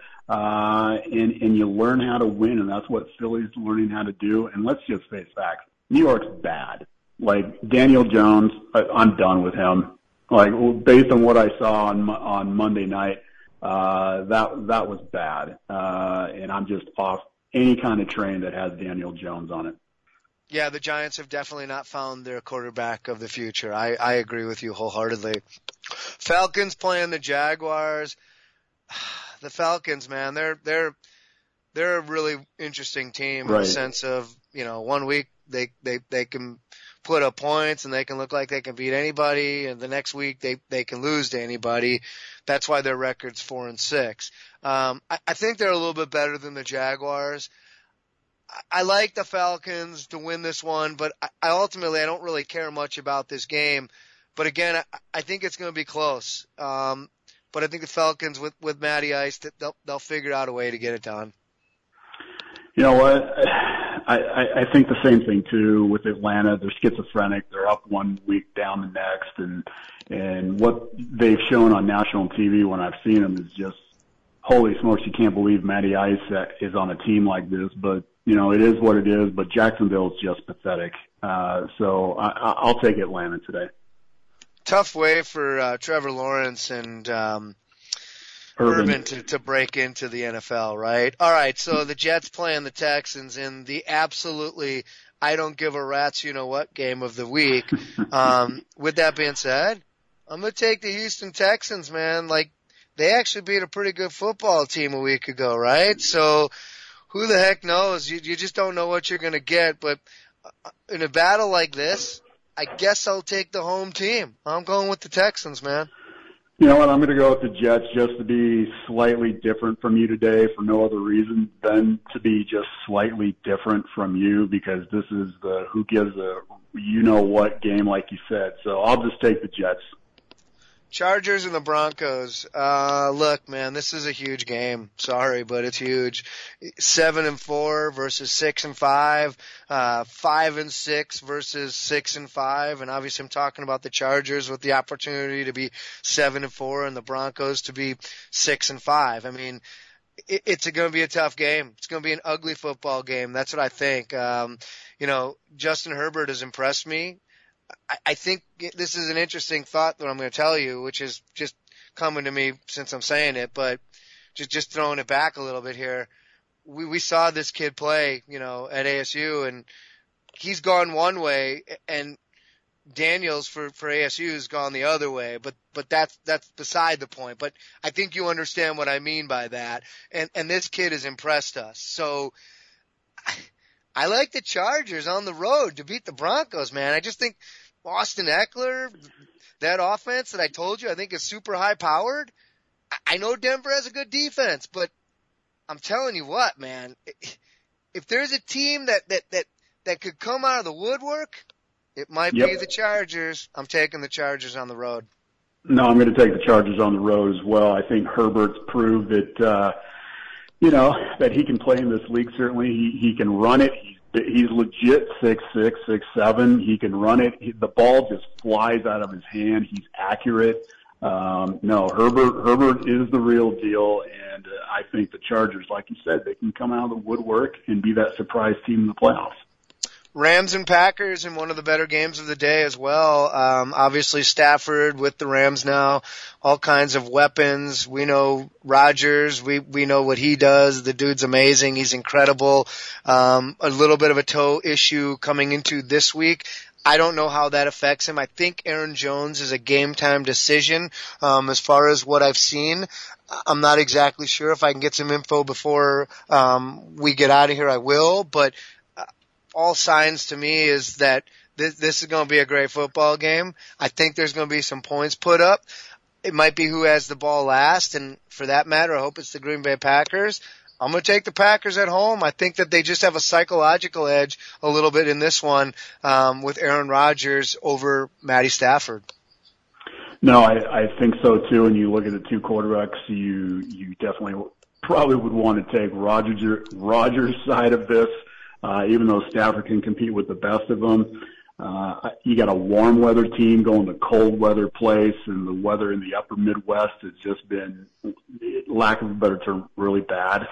and you learn how to win. And that's what Philly's learning how to do. And let's just face facts. New York's bad. Like, Daniel Jones, I'm done with him. Like, based on what I saw on Monday night, that was bad. And I'm just off any kind of train that has Daniel Jones on it. Yeah, the Giants have definitely not found their quarterback of the future. I agree with you wholeheartedly. Falcons playing the Jaguars. The Falcons, man, they're a really interesting team in the sense of, 1 week they can put up points and they can look like they can beat anybody, and the next week they can lose to anybody. That's why their record's 4-6. I think they're a little bit better than the Jaguars. I like the Falcons to win this one, but I ultimately don't really care much about this game. But again, I think it's going to be close. But I think the Falcons with Matty Ice, they'll figure out a way to get it done. You know what? I think the same thing too with Atlanta. They're schizophrenic. They're up 1 week, down the next, and what they've shown on national TV when I've seen them is just, holy smokes, you can't believe Matty Ice is on a team like this. But it is what it is. But Jacksonville is just pathetic. So I'll take Atlanta today. Tough way for Trevor Lawrence and Urban to break into the NFL, right? All right, so the Jets playing the Texans in the absolutely I don't give a rat's you-know-what game of the week. With that being said, I'm going to take the Houston Texans, man. Like, they actually beat a pretty good football team a week ago, right? So who the heck knows? You just don't know what you're going to get. But in a battle like this, I guess I'll take the home team. I'm going with the Texans, man. You know what? I'm going to go with the Jets just to be slightly different from you today for no other reason than to be just slightly different from you, because this is the who gives a you-know-what game, like you said. So I'll just take the Jets. Chargers and the Broncos. Look, man, this is a huge game. Sorry, but it's huge. 7-4 versus 6-5. 5-6 versus 6-5. And obviously I'm talking about the Chargers with the opportunity to be 7-4 and the Broncos to be 6-5. I mean, it's going to be a tough game. It's going to be an ugly football game. That's what I think. Justin Herbert has impressed me. I think this is an interesting thought that I'm going to tell you, which is just coming to me since I'm saying it, but just throwing it back a little bit here. We saw this kid play, at ASU, and he's gone one way, and Daniels for ASU has gone the other way, but that's beside the point. But I think you understand what I mean by that. And this kid has impressed us. So I like the Chargers on the road to beat the Broncos, man. I just think Austin Eckler, that offense that I told you, I think is super high powered. I know Denver has a good defense, but I'm telling you what, man, if there's a team that could come out of the woodwork, it might be the Chargers. I'm taking the Chargers on the road. No, I'm going to take the Chargers on the road as well. I think Herbert's proved that, that he can play in this league. Certainly he can run it. He's legit 6'6", 6'7". He can run it. The ball just flies out of his hand. He's accurate. Herbert is the real deal, and I think the Chargers, like you said, they can come out of the woodwork and be that surprise team in the playoffs. Rams and Packers in one of the better games of the day as well. Obviously Stafford with the Rams now, all kinds of weapons. We know Rodgers. We know what he does. The dude's amazing. He's incredible. A little bit of a toe issue coming into this week. I don't know how that affects him. I think Aaron Jones is a game time decision. As far as what I've seen, I'm not exactly sure. If I can get some info before, we get out of here, I will, but all signs to me is that this is going to be a great football game. I think there's going to be some points put up. It might be who has the ball last, and for that matter, I hope it's the Green Bay Packers. I'm going to take the Packers at home. I think that they just have a psychological edge a little bit in this one, with Aaron Rodgers over Matty Stafford. No, I think so too. And you look at the two quarterbacks, you definitely probably would want to take Rodgers' side of this. Even though Stafford can compete with the best of them, you got a warm weather team going to cold weather place, and the weather in the upper Midwest has just been, lack of a better term, really bad.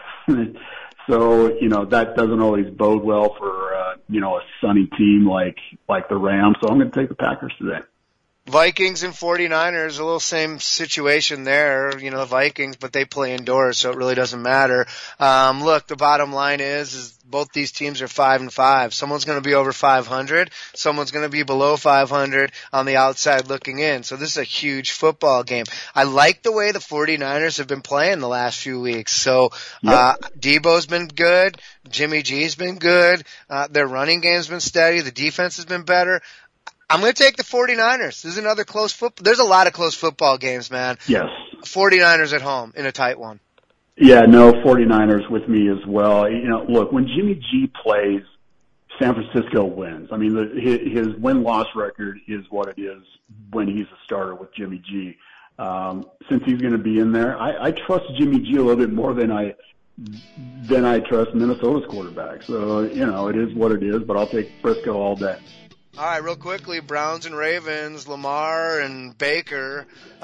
So, that doesn't always bode well for, a sunny team like the Rams. So I'm going to take the Packers today. Vikings and 49ers, a little same situation there, the Vikings, but they play indoors, so it really doesn't matter. Look, the bottom line is both these teams are 5-5. Someone's going to be over 500. Someone's going to be below 500 on the outside looking in. So this is a huge football game. I like the way the 49ers have been playing the last few weeks. So, Debo's been good. Jimmy G's been good. Their running game's been steady. The defense has been better. I'm going to take the 49ers. This is another close football. There's a lot of close football games, man. Yes. 49ers at home in a tight one. Yeah, no, 49ers with me as well. Look, when Jimmy G plays, San Francisco wins. I mean, his win-loss record is what it is when he's a starter with Jimmy G. Since he's going to be in there, I trust Jimmy G a little bit more than I trust Minnesota's quarterback. So, it is what it is, but I'll take Frisco all day. All right, real quickly, Browns and Ravens, Lamar and Baker.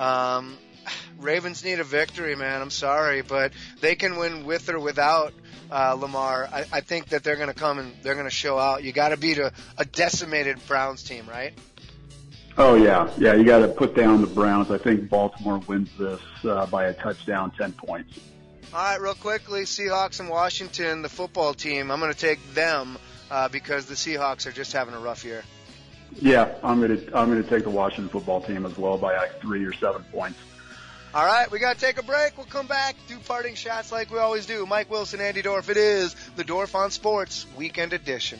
Ravens need a victory, man. I'm sorry, but they can win with or without Lamar. I think that they're going to come and they're going to show out. You got to beat a decimated Browns team, right? Oh, yeah. Yeah, you got to put down the Browns. I think Baltimore wins this by a touchdown, 10 points. All right, real quickly, Seahawks and Washington, the football team. I'm going to take them because the Seahawks are just having a rough year. Yeah, I'm going to take the Washington football team as well by 3 or 7 points. All right, we got to take a break. We'll come back, do parting shots like we always do. Mike Wilson, Andy Dorff. It is the Dorff on Sports Weekend Edition.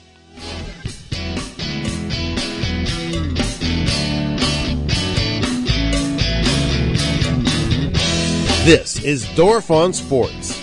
This is Dorf on Sports.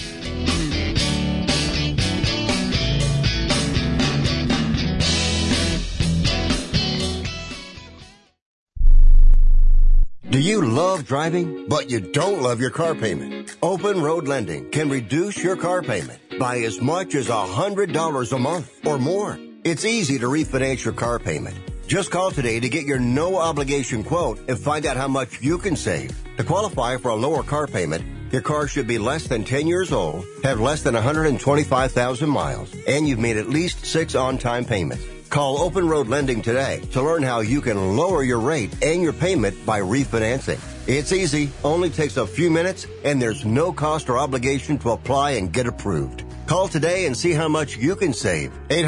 Do you love driving, but you don't love your car payment? Open Road Lending can reduce your car payment by as much as $100 a month or more. It's easy to refinance your car payment. Just call today to get your no-obligation quote and find out how much you can save. To qualify for a lower car payment, your car should be less than 10 years old, have less than 125,000 miles, and you've made at least 6 on-time payments. Call Open Road Lending today to learn how you can lower your rate and your payment by refinancing. It's easy, only takes a few minutes, and there's no cost or obligation to apply and get approved. Call today and see how much you can save.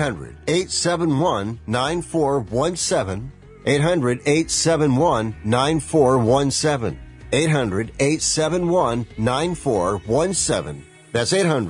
800-871-9417. 800-871-9417. 800-871-9417. That's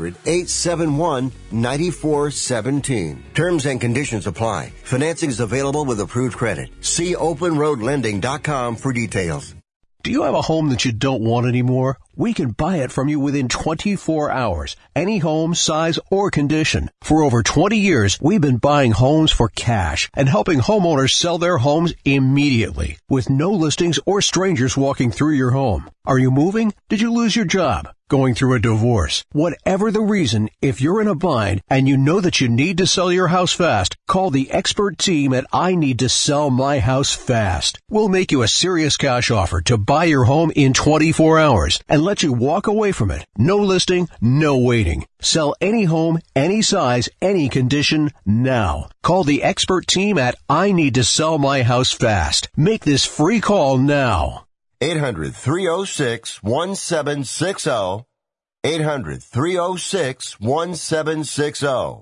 800-871-9417. Terms and conditions apply. Financing is available with approved credit. See openroadlending.com for details. Do you have a home that you don't want anymore? We can buy it from you within 24 hours. Any home, size, or condition. For over 20 years, we've been buying homes for cash and helping homeowners sell their homes immediately with no listings or strangers walking through your home. Are you moving? Did you lose your job? Going through a divorce? Whatever the reason, if you're in a bind and you know that you need to sell your house fast, call the expert team at I Need to Sell My House Fast. We'll make you a serious cash offer to buy your home in 24 hours and let you walk away from it. No listing, no waiting. Sell any home, any size, any condition, now. Call the expert team at I Need to Sell My House Fast. Make this free call now. 800-306-1760. 800-306-1760.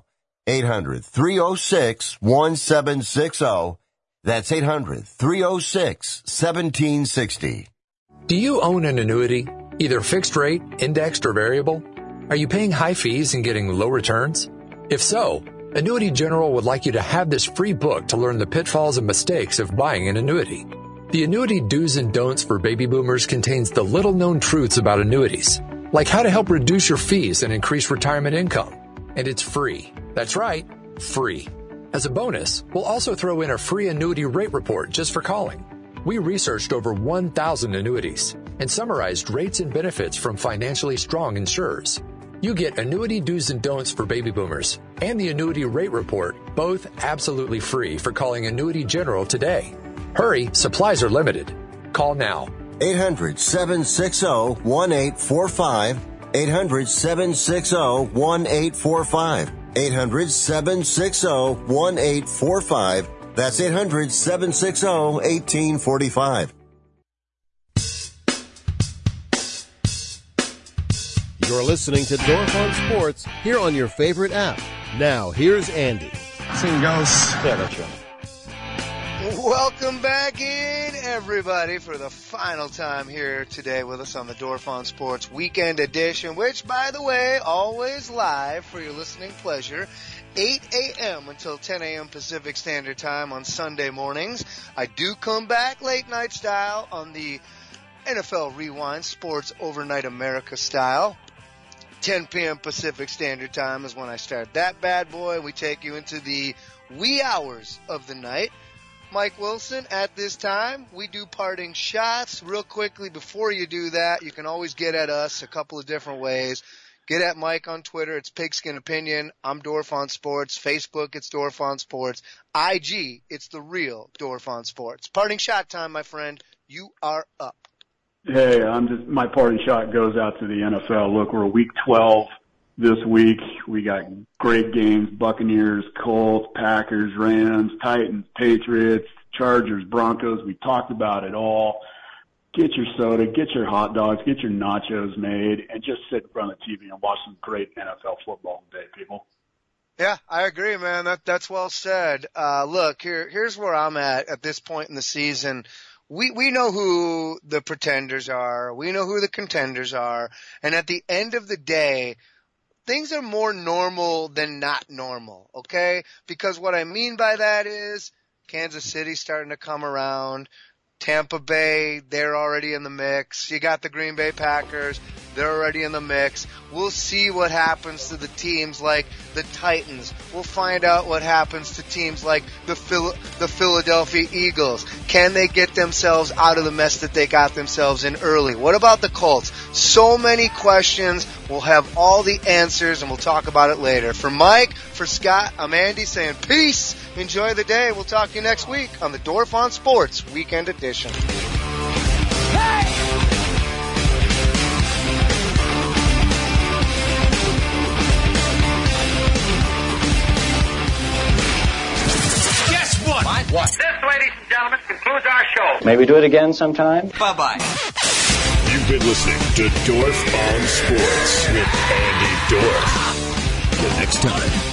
800-306-1760. That's 800-306-1760. Do you own an annuity, either fixed rate, indexed, or variable? Are you paying high fees and getting low returns? If so, Annuity General would like you to have this free book to learn the pitfalls and mistakes of buying an annuity. The Annuity Do's and Don'ts for Baby Boomers contains the little-known truths about annuities, like how to help reduce your fees and increase retirement income. And it's free. That's right, free. As a bonus, we'll also throw in a free annuity rate report just for calling. We researched over 1,000 annuities and summarized rates and benefits from financially strong insurers. You get Annuity Do's and Don'ts for Baby Boomers and the Annuity Rate Report, both absolutely free for calling Annuity General today. Hurry, supplies are limited. Call now. 800-760-1845. 800-760-1845. 800-760-1845. That's 800-760-1845. You're listening to Dorf on Sports here on your favorite app. Now, here's Andy. Sing goes. Yeah, that's right. Welcome back in, everybody, for the final time here today with us on the Dorf on Sports Weekend Edition, which, by the way, always live for your listening pleasure. 8 a.m. until 10 a.m. Pacific Standard Time on Sunday mornings. I do come back late night style on the NFL Rewind Sports Overnight America style. 10 p.m. Pacific Standard Time is when I start that bad boy. We take you into the wee hours of the night. Mike Wilson, at this time, we do parting shots. Real quickly, before you do that, you can always get at us a couple of different ways. Get at Mike on Twitter. It's Pigskin Opinion. I'm Dorf on Sports. Facebook, it's Dorf on Sports. IG, it's the real Dorf on Sports. Parting shot time, my friend. You are up. Hey, my parting shot goes out to the NFL. Look, we're week 12 this week. We got great games. Buccaneers, Colts, Packers, Rams, Titans, Patriots, Chargers, Broncos. We talked about it all. Get your soda, get your hot dogs, get your nachos made, and just sit in front of the TV and watch some great NFL football today, people. Yeah, I agree, man. That's well said. Look, here's where I'm at this point in the season. We know who the pretenders are. We know who the contenders are. And at the end of the day, things are more normal than not normal, okay? Because what I mean by that is Kansas City's starting to come around. Tampa Bay, they're already in the mix. You got the Green Bay Packers, they're already in the mix. We'll see what happens to the teams like the Titans. We'll find out what happens to teams like the Philadelphia Eagles. Can they get themselves out of the mess that they got themselves in early? What about the Colts? So many questions. We'll have all the answers, and we'll talk about it later. For Mike, for Scott, I'm Andy saying peace. Enjoy the day. We'll talk to you next week on the Dorf on Sports Weekend Edition. Guess what? What? This, ladies and gentlemen, concludes our show. Maybe do it again sometime? Bye-bye. You've been listening to Dorf on Sports with Andy Dorf. Till next time.